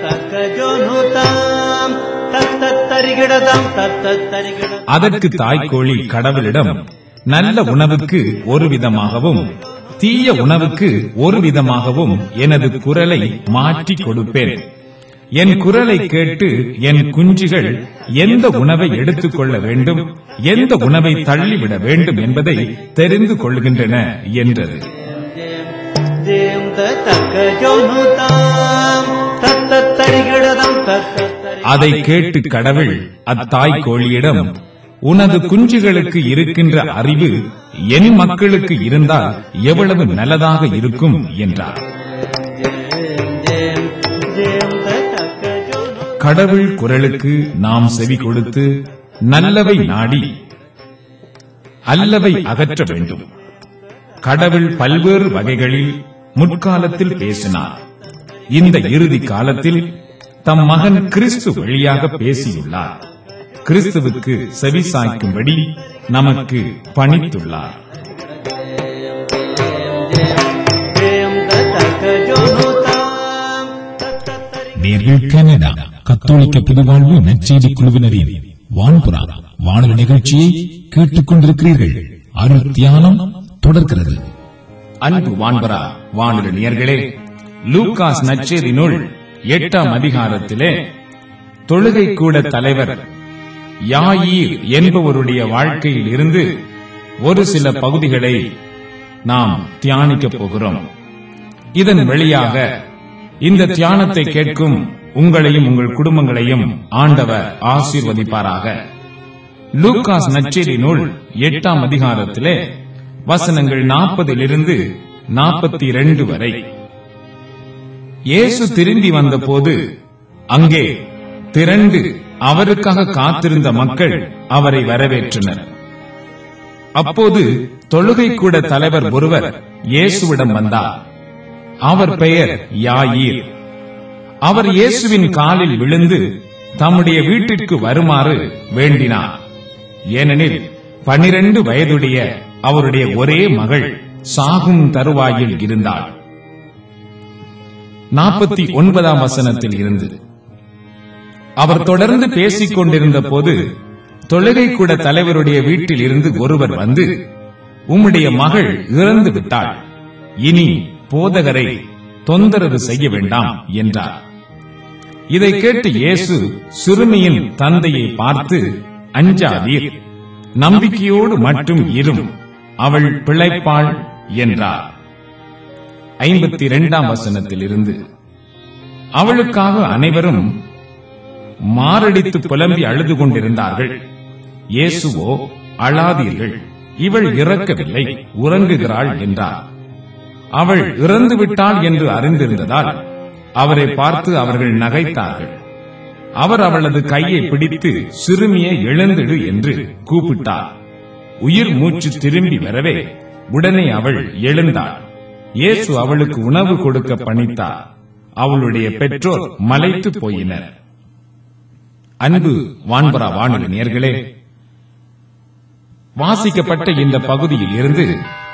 அதற்கு தாய்க்கோழி கடவுளிடம், நல்ல உணவுக்கு ஒரு விதமாகவும் தீய உணவுக்கு ஒரு விதமாகவும் எனது குரலை மாற்றிக் கொடுப்பேன். என் குரலை கேட்டு என் குஞ்சுகள் எந்த உணவை எடுத்துக்கொள்ள வேண்டும், எந்த உணவை தள்ளிவிட வேண்டும் என்பதை தெரிந்து கொள்கின்றன என்றது. அதை கேட்டு கடவுள் அத்தாய் கோழியிடம், உனது குஞ்சுகளுக்கு இருக்கின்ற அறிவு என் மக்களுக்கு இருந்தால் எவ்வளவு நல்லதாக இருக்கும் என்றார். கடவுள் குரலுக்கு நாம் செவி கொடுத்து நல்லவை நாடி அல்லவை அகற்ற வேண்டும். கடவுள் பல்வேறு வகைகளில் முற்காலத்தில் பேசினார். இந்த இறுதி காலத்தில் தம் மகன் கிறிஸ்து வழியாக பேசியுள்ளார். கிறிஸ்துவுக்கு செவி சாய்க்கும்படி நமக்கு பணித்துள்ளார். நேர்கள் கனடா கத்தோலிக்க புதுவாழ்வு நற்செய்தி குழுவினரின் வான்புறா வானொலி நிகழ்ச்சியை கேட்டுக் கொண்டிருக்கிறீர்கள். அருள் தியானம் தொடர்கிறது. அன்பு வான்பரா வானொலி நேயர்களே, லூக்காஸ் நற்செய்தி நூல் எட்டாம் அதிகாரத்திலே தொழுகை கூட தலைவர் யாயீர் என்பவருடைய வாழ்க்கையில் இருந்து ஒரு சில பகுதிகளை நாம் தியானிக்கப் போகிறோம். இதன் வழியாக இந்த தியானத்தை கேட்கும் உங்களையும் உங்கள் குடும்பங்களையும் ஆண்டவர் ஆசீர்வதிப்பாராக. லூக்காஸ் நற்செய்தி நூல் எட்டாம் அதிகாரத்திலே வசனங்கள் நாற்பதிலிருந்து நாற்பத்தி இரண்டு வரை. இயேசு திரும்பி வந்தபோது அங்கே திரண்டு அவருக்காக காத்திருந்த மக்கள் அவரை வரவேற்றனர். அப்போது தொழுகை கூட தலைவர் ஒருவர் இயேசுவிடம் வந்தார். அவர் பெயர் யாயீர். அவர் இயேசுவின் காலில் விழுந்து தம்முடைய வீட்டிற்கு வருமாறு வேண்டினார். ஏனெனில் பனிரெண்டு வயதுடைய அவருடைய ஒரே மகள் சாகும் தருவாயில் இருந்தாள். நாற்பத்தி ஒன்பதாம் வசனத்தில் இருந்து அவர் தொடர்ந்து பேசிக் கொண்டிருந்த போது தொழுகை கூட தலைவருடைய வீட்டில் இருந்து ஒருவர் வந்து, உம்முடைய மகள் இறந்து விட்டாள், இனி போதகரை தொந்தரவு செய்ய வேண்டாம் என்றார். இதை கேட்டு இயேசு சிறுமியின் தந்தையை பார்த்து, அஞ்சாதீர், நம்பிக்கையோடு மட்டும் இரும், அவள் பிழைப்பாள் என்றார். ஐம்பத்தி இரண்டாம் வசனத்தில் இருந்து அவளுக்காக அனைவரும் மாரடித்து புலம்பி அழுது கொண்டிருந்தார்கள். இயேசுவோ, அழாதீர்கள், இவள் இறக்கவில்லை, உறங்குகிறாள் என்றார். அவள் இறந்து விட்டாள் என்று அறிந்திருந்ததால் அவரை பார்த்து அவர்கள் நகைத்தார்கள். அவர் அவளது கையை பிடித்து சிறுமியை எழுந்திடு என்று கூப்பிட்டார். உயிர் மூச்சு திரும்பி வரவே உடனே அவள் எழுந்தாள். இயேசு அவளுக்கு உணவு கொடுக்க பணித்தார். அவளுடைய பெற்றோர் மலைத்து போயினர். அன்பு வான்பரா வானொலி நேயர்களே, வாசிக்கப்பட்ட இந்த பகுதியில் இருந்து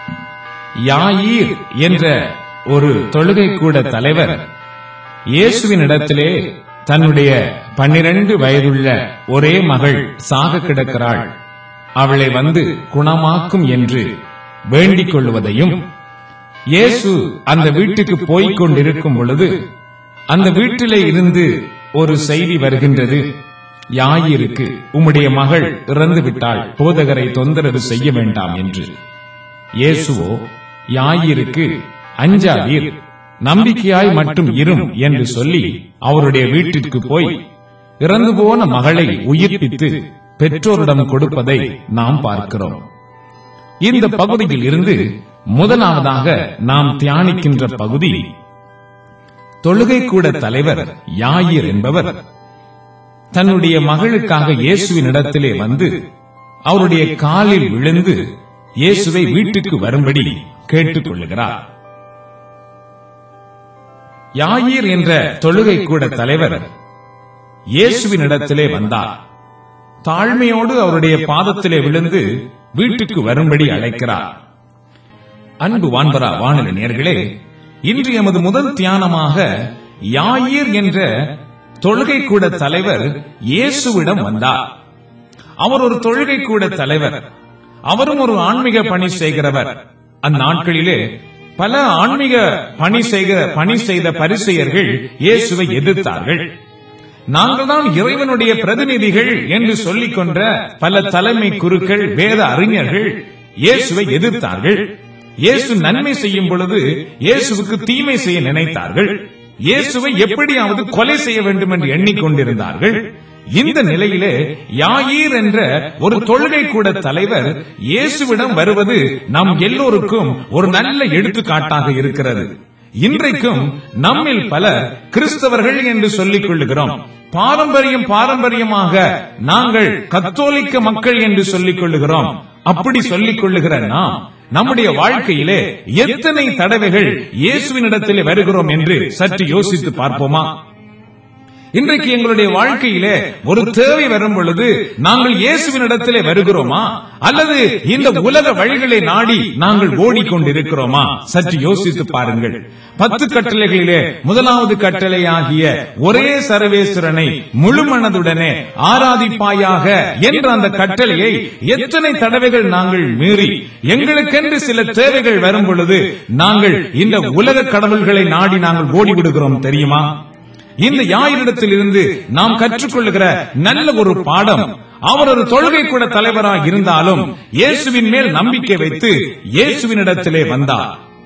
யாயீர் என்ற ஒரு தொழுகை கூட தலைவர் இயேசுவின் இடத்திலே தன்னுடைய பன்னிரண்டு வயதுள்ள ஒரே மகள் சாக கிடக்கிறாள், அவளை வந்து குணமாக்கும் என்று வேண்டிக் கொள்வதையும், இயேசு அந்த வீட்டுக்கு போய்க் கொண்டிருக்கும் பொழுது அந்த வீட்டிலே இருந்து ஒரு செய்தி வருகின்றது, யாயிருக்கு உம்முடைய மகள் இறந்து விட்டால் போதகரை தொந்தரவு செய்ய வேண்டாம் என்று. இயேசுவோ யாயிருக்கு, அஞ்சாதீர், நம்பிக்கையாய் மட்டும் இரும் என்று சொல்லி அவருடைய வீட்டிற்கு போய் இறந்து போன மகளை உயிர்ப்பித்து பெற்றோரிடம் கொடுப்பதை நாம் பார்க்கிறோம். இந்த பகுதியில் இருந்து முதலாவதாக நாம் தியானிக்கின்ற பகுதி, தொழுகை கூட தலைவர் யாயிர் என்பவர் தன்னுடைய மகளுக்காக இயேசுவின் இடத்திலே வந்து அவருடைய காலில் விழுந்து இயேசுவை வீட்டுக்கு வரும்படி கேட்டுக் கொள்ளுகிறார். யாயிர் என்ற தொழுகை கூட தலைவர் இயேசுவின் இடத்திலே வந்தார். தாழ்மையோடு அவருடைய பாதத்திலே விழுந்து வீட்டுக்கு வரும்படி அழைக்கிறார். அன்பு வான்பரா வானொலி நேயர்களே, இன்று எமது முதல் தியானமாக யாயிர் என்ற தொழுகை கூட தலைவர் இயேசுவிடம் வந்தார். அவர் ஒரு தொழுகை கூட தலைவர், அவரும் ஒரு ஆன்மீக பணி செய்கிறவர். அந்நாட்களிலே பல ஆன்மீக பணி செய்கிற பணி செய்த பரிசேயர்கள் இயேசுவை எதிர்த்தார்கள். நாங்கள் தான் இறைவனுடைய பிரதிநிதிகள் என்று சொல்லிக் கொண்ட பல தலைமை குருக்கள், வேத அறிஞர்கள் இயேசுவை எதிர்த்தார்கள். இயேசு நன்மை செய்யும் பொழுது இயேசுவுக்கு தீமை செய்ய நினைத்தார்கள். இயேசுவை எப்படியாவது கொலை செய்ய வேண்டும் என்று எண்ணிக்கொண்டிருந்தார்கள். இந்த நிலையிலே யாயிர் என்ற ஒரு தொழுகை கூட தலைவர் இயேசுவிடம் வருவது நம் எல்லோருக்கும் ஒரு நல்ல எடுத்துக்காட்டாக இருக்கிறது. இன்றைக்கும் நம்மில் பலர் கிறிஸ்தவர்கள் என்று சொல்லிக் கொள்ளுகிறோம். பாரம்பரியம் பாரம்பரியமாக நாங்கள் கத்தோலிக்க மக்கள் என்று சொல்லிக் கொள்ளுகிறோம். அப்படி சொல்லிக் கொள்ளுகிற நாம் நம்முடைய வாழ்க்கையிலே எத்தனை தடவைகள் இயேசுவினிடத்திலே வருகிறோம் என்று சற்று யோசித்து பார்ப்போமா? இன்றைக்கு எங்களுடைய வாழ்க்கையிலே ஒரு தேவை வரும் பொழுது நாங்கள் இயேசுவினிடத்திலே வருகிறோமா, அல்லது இந்த உலக வழிகளை நாடி நாங்கள் ஓடிக்கொண்டிருக்கிறோமா? சற்று யோசித்து பாருங்கள். பத்து கட்டளைகளிலே முதலாவது கட்டளையாகிய ஒரே சர்வேஸ்வரனை முழு மனதுடனே ஆராதிப்பாயாக என்ற அந்த கட்டளையை எத்தனை தடவைகள் நாங்கள் மீறி எங்களுக்கென்று சில தேவைகள் வரும் பொழுது நாங்கள் இந்த உலக கடவுள்களை நாடி நாங்கள் ஓடிவிடுகிறோம் தெரியுமா? இந்த யாயிரிடத்தில் இருந்து நாம் கற்றுக்கொள்ளுகிற நல்ல ஒரு பாடம், அவர் ஒரு தொழுகை கூட தலைவராக இருந்தாலும் இயேசுவின் மேல் நம்பிக்கை வைத்து இயேசுவினிடத்திலே வந்தார்.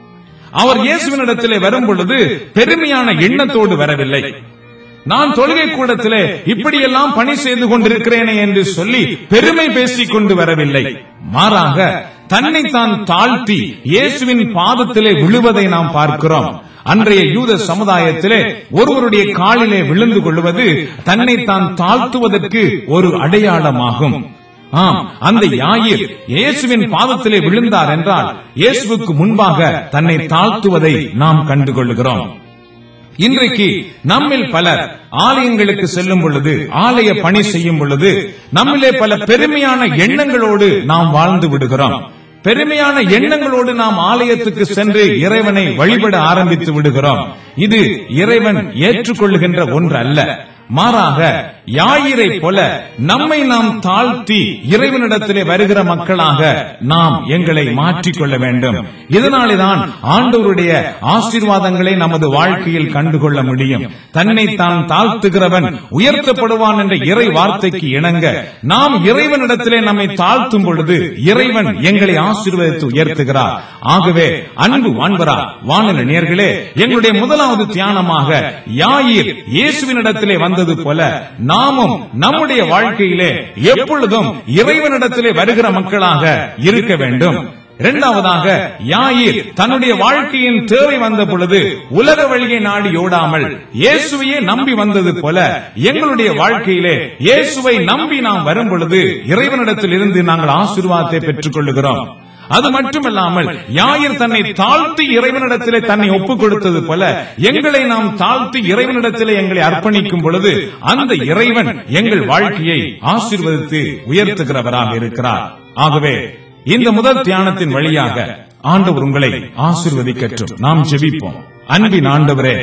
அவர் இயேசுவினிடத்திலே வரும் பொழுது பெருமையான எண்ணத்தோடு வரவில்லை. நான் தொழுகை கூடத்திலே இப்படியெல்லாம் பணி செய்து கொண்டிருக்கிறேனே என்று சொல்லி பெருமை பேசிக் கொண்டு வரவில்லை. மாறாக தன்னை தான் தாழ்த்தி இயேசுவின் பாதத்திலே விழுவதை நாம் பார்க்கிறோம். அன்றைய யூத சமுதாயத்திலே ஒருவருடைய காலிலே விழுந்து கொள்வது தன்னை தான் தாழ்த்துவதற்கு ஒரு அடையாளமாகும். ஆம், அந்த யாயிர் இயேசுவின் பாதத்திலே விழுந்தார் என்றால் இயேசுவுக்கு முன்பாக தன்னை தாழ்த்துவதை நாம் கண்டுகொள்கிறோம். இன்றைக்கு நம்மில் பலர் ஆலயங்களுக்கு செல்லும் பொழுது, ஆலய பணி செய்யும் பொழுது நம்மிலே பல பெருமையான எண்ணங்களோடு நாம் வாழ்ந்து விடுகிறோம். பெருமையான எண்ணங்களோடு நாம் ஆலயத்துக்கு சென்று இறைவனை வழிபட ஆரம்பித்து விடுகிறோம். இது இறைவன் ஏற்றுக்கொள்ளுகின்ற ஒன்று அல்ல. மாறாக யாயிரை போல நம்மை நாம் தாழ்த்தி இறைவனிடத்திலே வருகிற மக்களாக நாம் எங்களை மாற்றிக்கொள்ள வேண்டும். இதனாலேதான் ஆண்டவருடைய ஆசீர்வாதங்களை நமது வாழ்க்கையில் கண்டுகொள்ள முடியும். தன்னை தான் தாழ்த்துகிறவன் உயர்த்தப்படுவான் என்ற இறை வார்த்தைக்கு இணங்க நாம் இறைவனிடத்திலே நம்மை தாழ்த்தும் பொழுது இறைவன் எங்களை ஆசீர்வதித்து உயர்த்துகிறார். ஆகவே அன்பு வான்பரா வானொலி நேயர்களே, எங்களுடைய முதலாவது தியானமாக யாயிர் இயேசுவினிடத்திலே வந்தது போல நாமும் நம்முடைய வாழ்க்கையிலே எப்பொழுதும் இறைவனிடத்திலே வருகிற மக்களாக இருக்க வேண்டும். இரண்டாவதாக யாயிர் தன்னுடைய வாழ்க்கையின் தேவை வந்த பொழுது உலக வழியை நாடி ஓடாமல் இயேசுவையே நம்பி வந்தது போல எங்களுடைய வாழ்க்கையிலே இயேசுவை நம்பி நாம் வரும் பொழுது இறைவனிடத்தில் இருந்து நாங்கள் ஆசீர்வாதத்தை பெற்றுக் கொள்ளுகிறோம். அது மட்டுமல்லாமல் யாயிர் தன்னை தாழ்த்தி இறைவனிடத்திலே தன்னை ஒப்புக் கொடுத்தது போல எங்களை நாம் தாழ்த்தி இறைவனிடத்திலே எங்களை அர்ப்பணிக்கும் பொழுது அந்த இறைவன் எங்கள் வாழ்க்கையை ஆசீர்வதித்து உயர்த்துகிறவராக இருக்கிறார். ஆகவே இந்த முதல் தியானத்தின் வழியாக ஆண்டவர் உங்களை ஆசீர்வதிக்கட்டும். நாம் ஜெபிப்போம். அன்பின் ஆண்டவரே,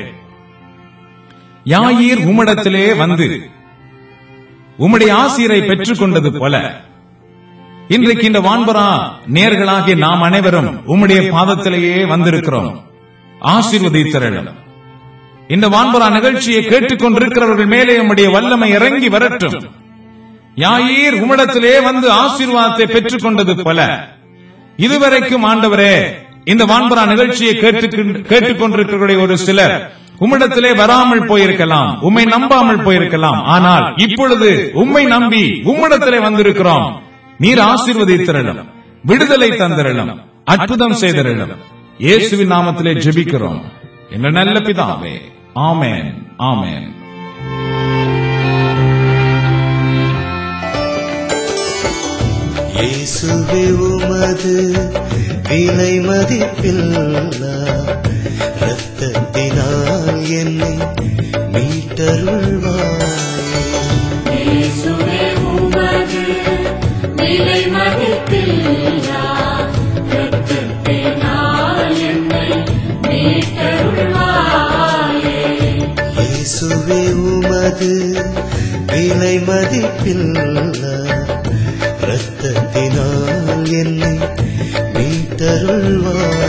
யாயிர் உம்மிடத்திலே வந்து உம்முடைய ஆசீரை பெற்றுக் கொண்டது போல இன்றைக்கு இந்த வான்பரா நேர்களாகிய நாம் அனைவரும் உம்முடைய பாதத்திலேயே வந்திருக்கிறோம். ஆசீர்வதித்தரலும் இந்த வான்பரா நிகழ்ச்சியை கேட்டுக்கொண்டிருக்கிறவர்கள் மேலே உம்முடைய வல்லமை இறங்கி வரட்டும். யாயீர் உம்மிடத்திலே வந்து ஆசீர்வாதத்தை பெற்றுக் கொண்டது போல இதுவரைக்கும் ஆண்டவரே இந்த வான்பரா நிகழ்ச்சியை கேட்டுக்கொண்டிருக்கிற ஒரு சிலர் உம்மிடத்திலே வராமல் போயிருக்கலாம், உம்மை நம்பாமல் போயிருக்கலாம். ஆனால் இப்பொழுது உம்மை நம்பி உம்மிடத்திலே வந்திருக்கிறோம். நீர் ஆசீர்வதித்திரளும், விடுதலை தந்திரளும், அற்புதம் செய்திரளும். இயேசுவின் நாமத்திலே ஜெபிக்கிறோம் என்ற நல்ல பிதாவே. ஆமென், ஆமென். இயேசுவே உமது விலை மதிப்பில்லா இரத்தத்தினால் என்னை மீட்டருள்வாயே. இயேசுவே உமது விலை மதிப்பில்லா இரத்தத்தினால் என்னை மீட்டருள்வாயே. இயேசுவே உமது விலை மதிப்பில்லா இரத்தத்தினால் என்னை மீட்டருள்வாயே.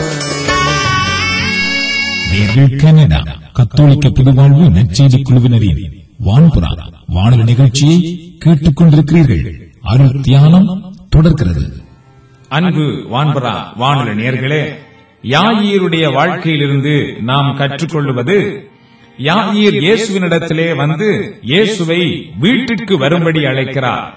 நீங்கள் கனடா கத்தோலிக்க புதுவாழ்வு நற்செய்தி குழுவினரின் வான்புறா வானொலி நிகழ்ச்சியை கேட்டுக் கொண்டிருக்கிறீர்கள். அருள் தியானம் தொடர்கிறது. அன்பு வான்பரா வானொலி நேயர்களே, யாயீருடைய வாழ்க்கையிலிருந்து நாம் கற்றுக்கொள்வது, யாயீர் இயேசுவினிடத்திலே வந்து இயேசுவை வீட்டிற்கு வரும்படி அழைக்கிறார்.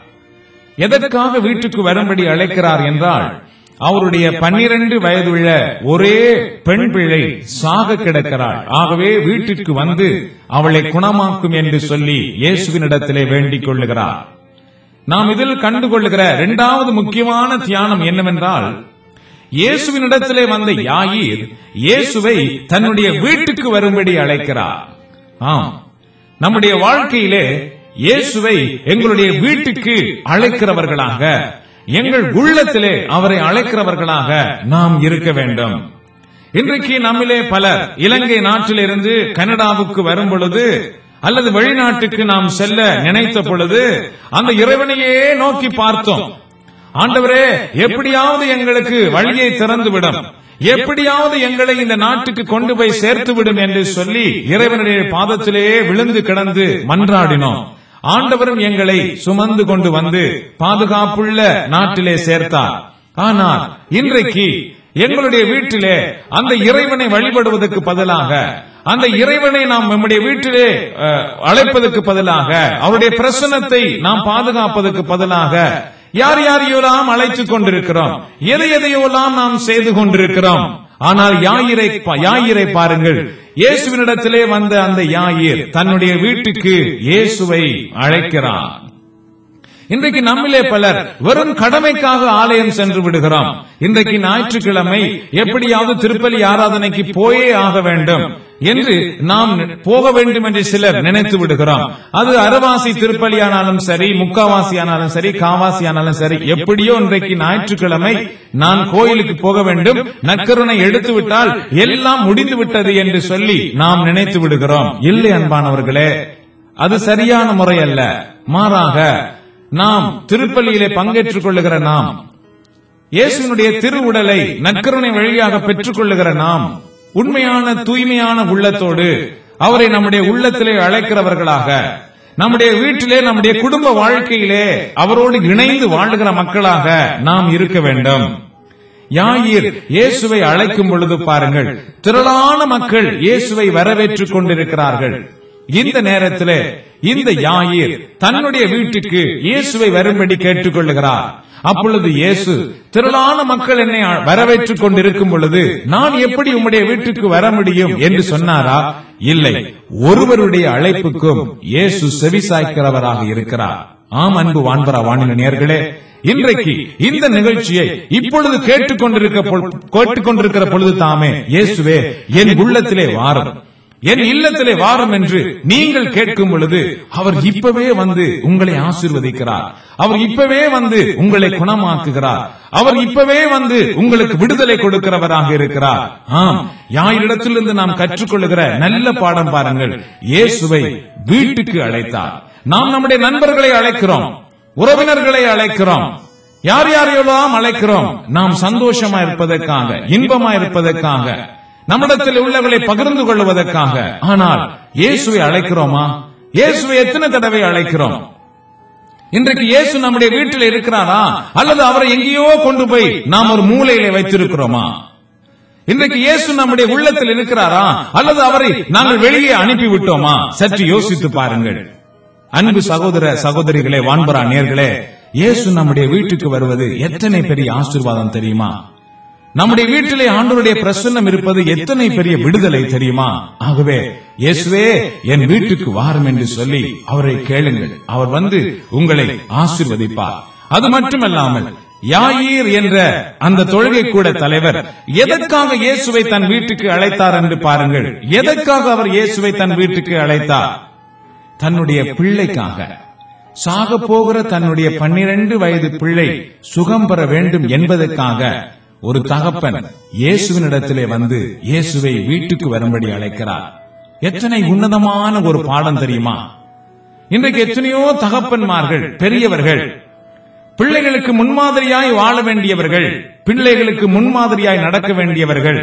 எதற்காக வீட்டுக்கு வரும்படி அழைக்கிறார் என்றால், அவருடைய பன்னிரண்டு வயதுள்ள ஒரே பெண் பிள்ளை சாக கிடக்கிறாள். ஆகவே வீட்டிற்கு வந்து அவளை குணமாக்கும் என்று சொல்லி இயேசுவினிடத்திலே வேண்டிக் கொள்ளுகிறார். நாம் இதில் கண்டுகொள்ளுகிற இரண்டாவது முக்கியமான தியானம் என்னவென்றால், இயேசுவினிடத்திலே வந்த யாயீர் இயேசுவை தன்னுடைய வீட்டுக்கு வரும்படி அழைக்கிறார். ஆம், நம்முடைய வாழ்க்கையிலே இயேசுவை எங்களுடைய வீட்டுக்கு அழைக்கிறவர்களாக, எங்கள் உள்ளத்திலே அவரை அழைக்கிறவர்களாக நாம் இருக்க வேண்டும். இன்றைக்கு நம்மிலே பலர் இலங்கை நாட்டிலிருந்து கனடாவுக்கு வரும் பொழுது அல்லது வெளிநாட்டுக்கு நாம் செல்ல நினைத்த பொழுது அந்த இறைவனையே நோக்கி பார்த்தோம். ஆண்டவரே, எப்படியாவது எங்களுக்கு வழியை திறந்துவிடும், எப்படியாவது எங்களை இந்த நாட்டுக்கு கொண்டு போய் சேர்த்து விடும் என்று சொல்லி இறைவனுடைய பாதத்திலேயே விழுந்து கிடந்து மன்றாடினோம். ஆண்டவரும் எங்களை சுமந்து கொண்டு வந்து பாதுகாப்புள்ள நாட்டிலே சேர்த்தார். ஆனால் இன்றைக்கு எங்களுடைய வீட்டிலே அந்த இறைவனை வழிபடுவதற்கு பதிலாக, அந்த இறைவனை நாம் நம்முடைய வீட்டிலே அழைப்பதற்கு பதிலாக, அவருடைய பிரசன்னத்தை நாம் பாதுகாப்பதற்கு பதிலாக யார் யாரையோலாம் அழைத்துக் கொண்டிருக்கிறோம், எதை எதையோலாம் நாம் செய்து கொண்டிருக்கிறோம். ஆனால் யாயிரை யாயிரை பாருங்கள், இயேசுவினிடத்திலே வந்த அந்த யாயிர் தன்னுடைய வீட்டுக்கு இயேசுவை அழைக்கிறார். இன்றைக்கு நம்மிலே பலர் வெறும் கடமைக்காக ஆலயம் சென்று விடுகிறோம். இன்றைக்கு ஞாயிற்றுக்கிழமை எப்படியாவது திருப்பலி ஆராதனைக்கு போயே ஆக வேண்டும் என்று நாம் போக வேண்டும் என்று சிலர் நினைத்து விடுகிறோம். அது அரைவாசி திருப்பலி ஆனாலும் சரி, முக்காவாசி ஆனாலும் சரி, காவாசி ஆனாலும் சரி, எப்படியோ இன்றைக்கு ஞாயிற்றுக்கிழமை நான் கோயிலுக்கு போக வேண்டும், நற்கருணை எடுத்து விட்டால் எல்லாம் முடிந்து விட்டது என்று சொல்லி நாம் நினைத்து விடுகிறோம். இல்லை அன்பானவர்களே, அது சரியான முறை அல்ல. மாறாக நாம் திருப்பலியிலே பங்கேற்றுக் கொள்ளுகிற நாம், இயேசுவினுடைய திருவுடலை நற்கருணை வழியாக பெற்றுக் கொள்ளுகிற நாம், உண்மையான தூய்மையான உள்ளத்தோடு அவரை நம்முடைய உள்ளத்திலே அழைக்கிறவர்களாக, நம்முடைய வீட்டிலே நம்முடைய குடும்ப வாழ்க்கையிலே அவரோடு இணைந்து வாழுகிற மக்களாக நாம் இருக்க வேண்டும். யாயிர் இயேசுவை அழைக்கும் பொழுது பாருங்கள், திரளான மக்கள் இயேசுவை வரவேற்றுக் கொண்டிருக்கிறார்கள். இந்த நேரத்திலே இந்த யாயிர் தன்னுடைய வீட்டுக்கு இயேசுவை வரும்படி கேட்டுக் கொள்ளுகிறார். அப்பொழுது இயேசு, திரளான மக்கள் என்னை வரவேற்றுக் கொண்டிருக்கும் பொழுது நான் எப்படி உம்முடைய வீட்டுக்கு வர முடியும் என்று சொன்னாரா? இல்லை, ஒருவருடைய அழைப்புக்கும் இயேசு செவிசாய்க்கிறவராக இருக்கிறார். ஆம் அன்பு வான்பரா வானிலை நேயர்களே, இன்றைக்கு இந்த நிகழ்ச்சியை இப்பொழுது கேட்டுக்கொண்டிருக்க கேட்டுக்கொண்டிருக்கிற பொழுது தாமே இயேசுவே என் உள்ளத்திலே வாரும், என் இல்லத்திலே வாரும் என்று நீங்கள் கேட்கும் பொழுது அவர் இப்பவே வந்து உங்களை ஆசீர்வதிக்கிறார். அவர் இப்பவே வந்து உங்களை குணமாக்குகிறார். அவர் இப்பவே வந்து உங்களுக்கு விடுதலை கொடுக்கிறவராக இருக்கிறார். ஆம், யாரிடத்திலிருந்து நாம் கற்றுக்கொள்ளுகிற நல்ல பாடம் பாருங்கள். இயேசுவை வீட்டுக்கு அழைத்தார். நாம் நம்முடைய நண்பர்களை அழைக்கிறோம், உறவினர்களை அழைக்கிறோம், யார் யாரையெல்லாம் அழைக்கிறோம். நாம் சந்தோஷமா இருப்பதற்காக, இன்பமா இருப்பதற்காக, நம்மிடத்தில் உள்ளவர்களை பகிர்ந்து கொள்வதற்காக. ஆனால் இயேசுவை அழைக்கிறோமா? இயேசுவை எத்தனை தடவை அழைக்கிறோம்? இன்றைக்கு இயேசு நம்முடைய வீட்டில் இருக்கிறாரா, அல்லது அவரை எங்கேயோ கொண்டு போய் நாம் ஒரு மூலையிலே வைத்திருக்கிறோமா? இன்றைக்கு இயேசு நம்முடைய உள்ளத்தில் இருக்கிறாரா, அல்லது அவரை நாங்கள் வெளியே அனுப்பிவிட்டோமா? சற்று யோசித்து பாருங்கள். அன்பு சகோதர சகோதரிகளே, வான்பரா நேயர்களே, இயேசு நம்முடைய வீட்டுக்கு வருவது எத்தனை பெரிய ஆசீர்வாதம் தெரியுமா? நம்முடைய வீட்டிலே ஆண்டவருடைய பிரசன்னம் இருப்பது எத்தனை பெரிய விடுதலை தெரியுமா? ஆகவே இயேசுவே என் வீட்டுக்கு வாரும் என்று சொல்லி அவரை கேளுங்கள். அவர் வந்து உங்களை ஆசீர்வதிப்பார். அது மட்டுமல்லாமல் யாயீர் என்ற அந்த தொழுகை கூட தலைவர் எதற்காக இயேசுவை தன் வீட்டுக்கு அழைத்தார் என்று பாருங்கள். எதற்காக அவர் இயேசுவை தன் வீட்டுக்கு அழைத்தார்? தன்னுடைய பிள்ளைக்காக. சாக போகிற தன்னுடைய பன்னிரண்டு வயது பிள்ளை சுகம் பெற வேண்டும் என்பதற்காக ஒரு தகப்பன் இயேசுவினிடத்திலே வந்து இயேசுவை வீட்டுக்கு வரும்படி அழைக்கிறார். எத்தனை உன்னதமான ஒரு பாடம் தெரியுமா? இன்றைக்கு எத்தனையோ தகப்பன்மார்கள், பெரியவர்கள், பிள்ளைகளுக்கு முன்மாதிரியாய் வாழ வேண்டியவர்கள், பிள்ளைகளுக்கு முன்மாதிரியாய் நடக்க வேண்டியவர்கள்,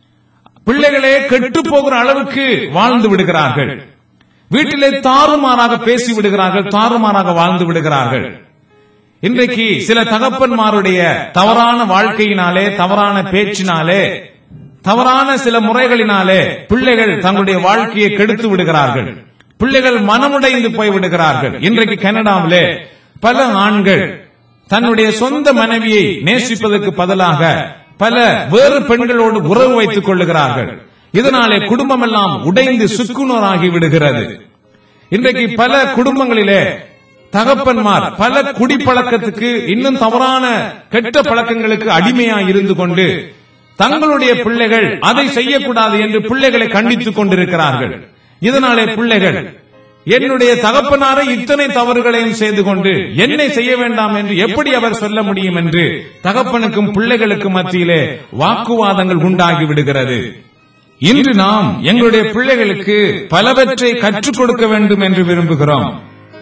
பிள்ளைகளே கெட்டு போகிற அளவுக்கு வாழ்ந்து விடுகிறார்கள். வீட்டிலே தாறுமாறாக பேசி விடுகிறார்கள், தாறுமாறாக வாழ்ந்து விடுகிறார்கள். இன்றைக்கு சில தகப்பன்மாருடைய தவறான வாழ்க்கையினாலே, தவறான பேச்சினாலே, தவறான சில முறைகளினாலே பிள்ளைகள் தங்களுடைய வாழ்க்கையை கெடுத்து விடுகிறார்கள். பிள்ளைகள் மனமுடைந்து போய் விடுகிறார்கள். இன்றைக்கு கனடாவிலே பல ஆண்கள் தன்னுடைய சொந்த மனைவியை நேசிப்பதற்கு பதிலாக பல வேறு பெண்களோடு உறவு வைத்துக் கொள்ளுகிறார்கள். இதனாலே குடும்பம் எல்லாம் உடைந்து சுக்குநூறாகி விடுகிறது. இன்றைக்கு பல குடும்பங்களிலே தகப்பன்மார் பல குடிப்பழக்கத்துக்கு, இன்னும் தவறான கெட்ட பழக்கங்களுக்கு அடிமையாய் இருந்து கொண்டு தங்களுடைய பிள்ளைகள் அதை செய்யக்கூடாது என்று பிள்ளைகளை கண்டித்துக் கொண்டிருக்கிறார்கள். இதனாலே பிள்ளைகள் என்னுடைய தகப்பனாரை இத்தனை தவறுகளையும் செய்து கொண்டு என்னை செய்ய வேண்டாம் என்று எப்படி அவர் சொல்ல முடியும் என்று தகப்பனுக்கும் பிள்ளைகளுக்கும் மத்தியிலே வாக்குவாதங்கள் உண்டாகி விடுகிறது. இன்று நாம் எங்களுடைய பிள்ளைகளுக்கு பலவற்றை கற்றுக் கொடுக்க வேண்டும் என்று விரும்புகிறோம்.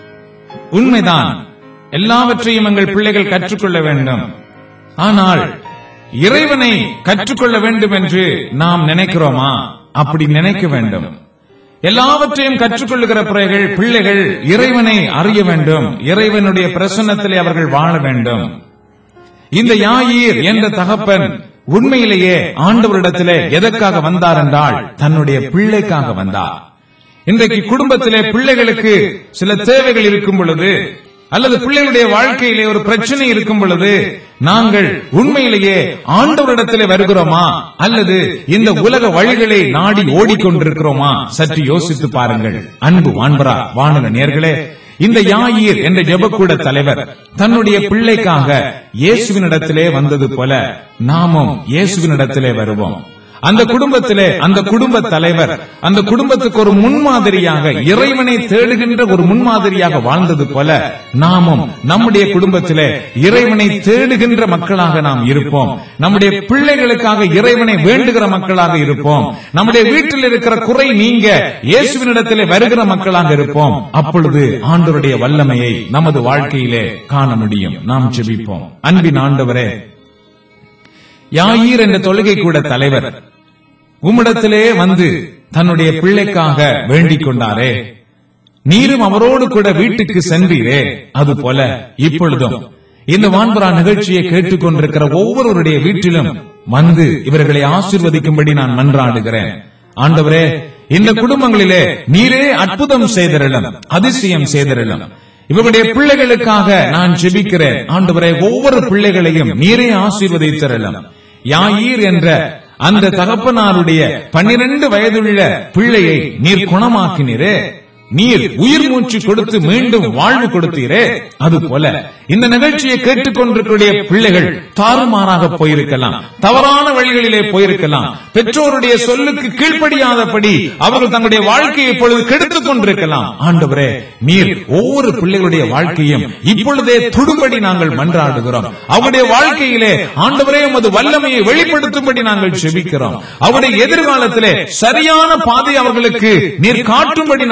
உண்மைதான், எல்லாவற்றையும் எங்கள் பிள்ளைகள் கற்றுக்கொள்ள வேண்டும். ஆனால் இறைவனை கற்றுக்கொள்ள வேண்டும் என்று நாம் நினைக்கிறோமா? அப்படி நினைக்க வேண்டும். எல்லாவற்றையும் கற்றுக்கொள்ளுகிற பிள்ளைகள் பிள்ளைகள் இறைவனை அறிய வேண்டும். இறைவனுடைய பிரசன்னத்திலே அவர்கள் வாழ வேண்டும். இந்த யாயீர் என்ற தகப்பன் உண்மையிலேயே ஆண்டவரிடத்திலே எதற்காக வந்தார் என்றால் தன்னுடைய பிள்ளைக்காக வந்தார். இன்றைக்கு குடும்பத்திலே பிள்ளைகளுக்கு சில தேவைகள் இருக்கும் பொழுது, அல்லது பிள்ளைகளுடைய வாழ்க்கையிலே ஒரு பிரச்சனை இருக்கும் பொழுது, நாங்கள் உண்மையிலேயே ஆண்டவரிடத்திலே வருகிறோமா, அல்லது இந்த உலக வழிகளை நாடி ஓடிக்கொண்டிருக்கிறோமா? சற்று யோசித்து பாருங்கள். அன்பு வான்பரா வானக நேயர்களே, இந்த யாயீர் என்ற ஜெபக்கூட தலைவர் தன்னுடைய பிள்ளைக்காக இயேசுவினிடத்திலே வந்தது போல நாமும் இயேசுவினிடத்திலே வருவோம். அந்த குடும்பத்திலே அந்த குடும்ப தலைவர் அந்த குடும்பத்துக்கு ஒரு முன்மாதிரியாக, இறைவனை தேடுகின்ற ஒரு முன்மாதிரியாக வாழ்ந்தது போல நாமும் நம்முடைய குடும்பத்திலே இறைவனை தேடுகின்ற மக்களாக நாம் இருப்போம். நம்முடைய பிள்ளைகளுக்காக இறைவனை வேண்டுகிற மக்களாக இருப்போம். நம்முடைய வீட்டில் இருக்கிற குறை நீங்க இயேசுவினிடத்திலே வருகிற மக்களாக இருப்போம். அப்பொழுது ஆண்டவருடைய வல்லமையை நமது வாழ்க்கையிலே காண முடியும். நாம் ஜெபிப்போம். அன்பின் ஆண்டவரே, யாயீர் என்ற தொழுகை கூட தலைவர் உம்மிடத்திலே வந்து தன்னுடைய பிள்ளைக்காக வேண்டிக் கொண்டாரே, நீரும் அவரோடு கூட வீட்டுக்கு சென்றீரே, அதுபோல இப்பொழுதும் இந்த வான்பரா நிகழ்ச்சியை கேட்டுக் கொண்டிருக்கிற ஒவ்வொருவருடைய வீட்டிலும் வந்து இவர்களை ஆசீர்வதிக்கும்படி நான் மன்றாடுகிறேன். ஆண்டவரே, இந்த குடும்பங்களிலே நீரே அற்புதம் செய்திரலும், அதிசயம் செய்திரலும். இவருடைய பிள்ளைகளுக்காக நான் ஜெபிக்கிறேன். ஆண்டவரே, ஒவ்வொரு பிள்ளைகளையும் நீரே ஆசீர்வதித்திரலும். யாயீர் என்ற அந்த தகப்பனாருடைய பன்னிரண்டு வயதுள்ள பிள்ளையை நீர் குணமாக்கினீரே, நீர் உயிர் மூச்சு கொடுத்து மீண்டும் வாழ்வு கொடுத்தீரே, அதுபோல இந்த நிகழ்ச்சியை கேட்டுக்கொண்டிருக்கிற பிள்ளைகள் தாறுமாறாக போயிருக்கலாம், தவறான வழிகளிலே போயிருக்கலாம், பெற்றோருடைய சொல்லுக்கு கீழ்ப்படியாதபடி அவர்கள் தங்களுடைய வாழ்க்கையை இப்பொழுது கெடுத்துக் கொண்டிருக்கலாம். ஆண்டவரே, நீர் ஒவ்வொரு பிள்ளைகளுடைய வாழ்க்கையும் இப்பொழுதே தொடும்படி நாங்கள் மன்றாடுகிறோம். அவருடைய வாழ்க்கையிலே ஆண்டவரே உமது வல்லமையை வெளிப்படுத்தும்படி நாங்கள் செபிக்கிறோம். அவருடைய எதிர்காலத்திலே சரியான பாதை அவர்களுக்கு நீர் காட்டும்படி நாங்கள் மன்றாடுகிறோம்.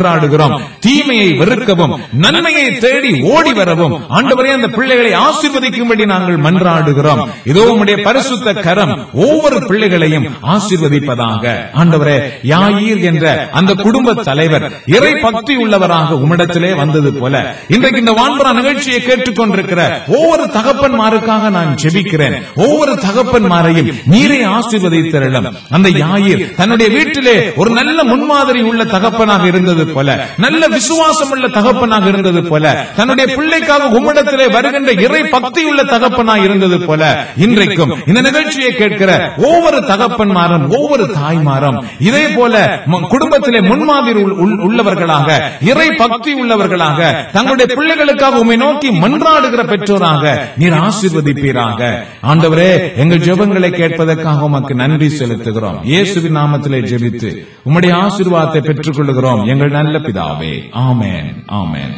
மன்றாடுகிறோம். தீமையை வெறுக்கவும் நன்மையை தேடி ஓடி வரவும் ஆண்டவரே அந்த பிள்ளைகளை ஆசீர்வதிக்கும்படி நாங்கள் மன்றாடுகிறோம். இதோ உம்முடைய பரிசுத்த கரம் ஒவ்வொரு பிள்ளைகளையும் ஆசீர்வதிப்பதாக. ஆண்டவரே, யாயீர் என்ற அந்த குடும்ப தலைவர் இறை பக்தி உள்ளவராக உம்மிடத்திலே வந்தது போல இன்றைக்கு இந்த வான்பரா நிகழ்ச்சியை கேட்டுக்கொண்டிருக்கிற ஒவ்வொரு தகப்பன்மாருக்காக நான் ஜெபிக்கிறேன். ஒவ்வொரு தகப்பன்மாரையும் நீரே ஆசீர்வதித்தருளும். அந்த யாயீர் தன்னுடைய வீட்டிலே ஒரு நல்ல முன்மாதிரி உள்ள தகப்பனாக இருந்தது போல, நல்ல விசுவாசம் உள்ள தகப்பனாக இருந்தது போல, தன்னுடைய பிள்ளைக்காக உம்மிடத்திலே வருகின்ற இறை பக்தி உள்ள தகப்பனாக இருந்தது போல இன்றைக்கும் இந்த நிகழ்ச்சியை கேட்கிற ஒவ்வொரு தகப்பன்மாரும் ஒவ்வொரு தாய்மாரும் இதே போல குடும்பத்திலே முன்மாதிரி உள்ளவர்களாக இறை பக்தி உள்ளவர்களாக தங்களுடைய பிள்ளைகளுக்காக உம்மை நோக்கி மன்றாடுகிற பெற்றோராக நீர் ஆசீர்வதிப்பீராக. ஆண்டவரே, எங்கள் ஜெபங்களை கேட்பதற்காக உமக்கு நன்றி செலுத்துகிறோம். இயேசுவின் நாமத்திலே ஜெபித்து உம்முடைய ஆசீர்வாதத்தை பெற்றுக் கொள்கிறோம் எங்கள் நல்ல பிதாவே. ஆமென், ஆமென்.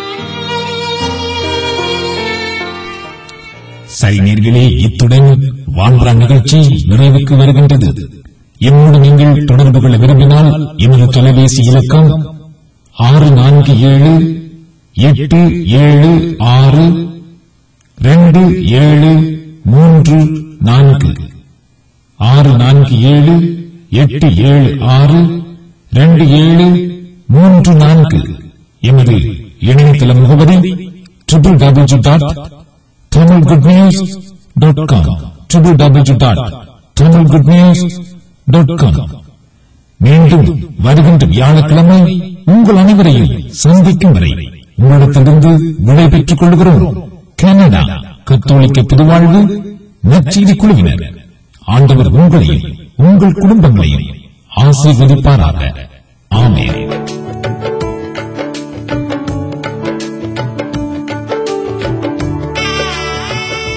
சரி நேயர்களே, இத்துடன் வான்பரா நிகழ்ச்சி நிறைவுக்கு வருகின்றது. என்னோடு நீங்கள் தொடர்பு கொள்ள விரும்பினால் எமது தொலைபேசி இலக்கம் ஆறு நான்கு ஏழு எட்டு ஏழு ஆறு ரெண்டு ஏழு மூன்று நான்கு ஆறு நான்கு ஏழு எட்டு ஏழு ஆறு ரெண்டு ஏழு மூன்று நான்கு. எமது இணையதள முகவரி triple W dot Tamil good news dot com triple W dot Tamil good news dot com. மீண்டும் வருகின்ற வியாழக்கிழமை உங்கள் அனைவரையும் சந்திக்கும் வரை உங்களிடத்திலிருந்து விடை பெற்றுக் கொள்கிறோம். கனடா கத்தோலிக்க புதுவாழ்வு நற்செய்தி குழுவினர். ஆண்டவர் உங்களையும் உங்கள் குடும்பங்களையும் ஆசீர்வதிப்பாராக.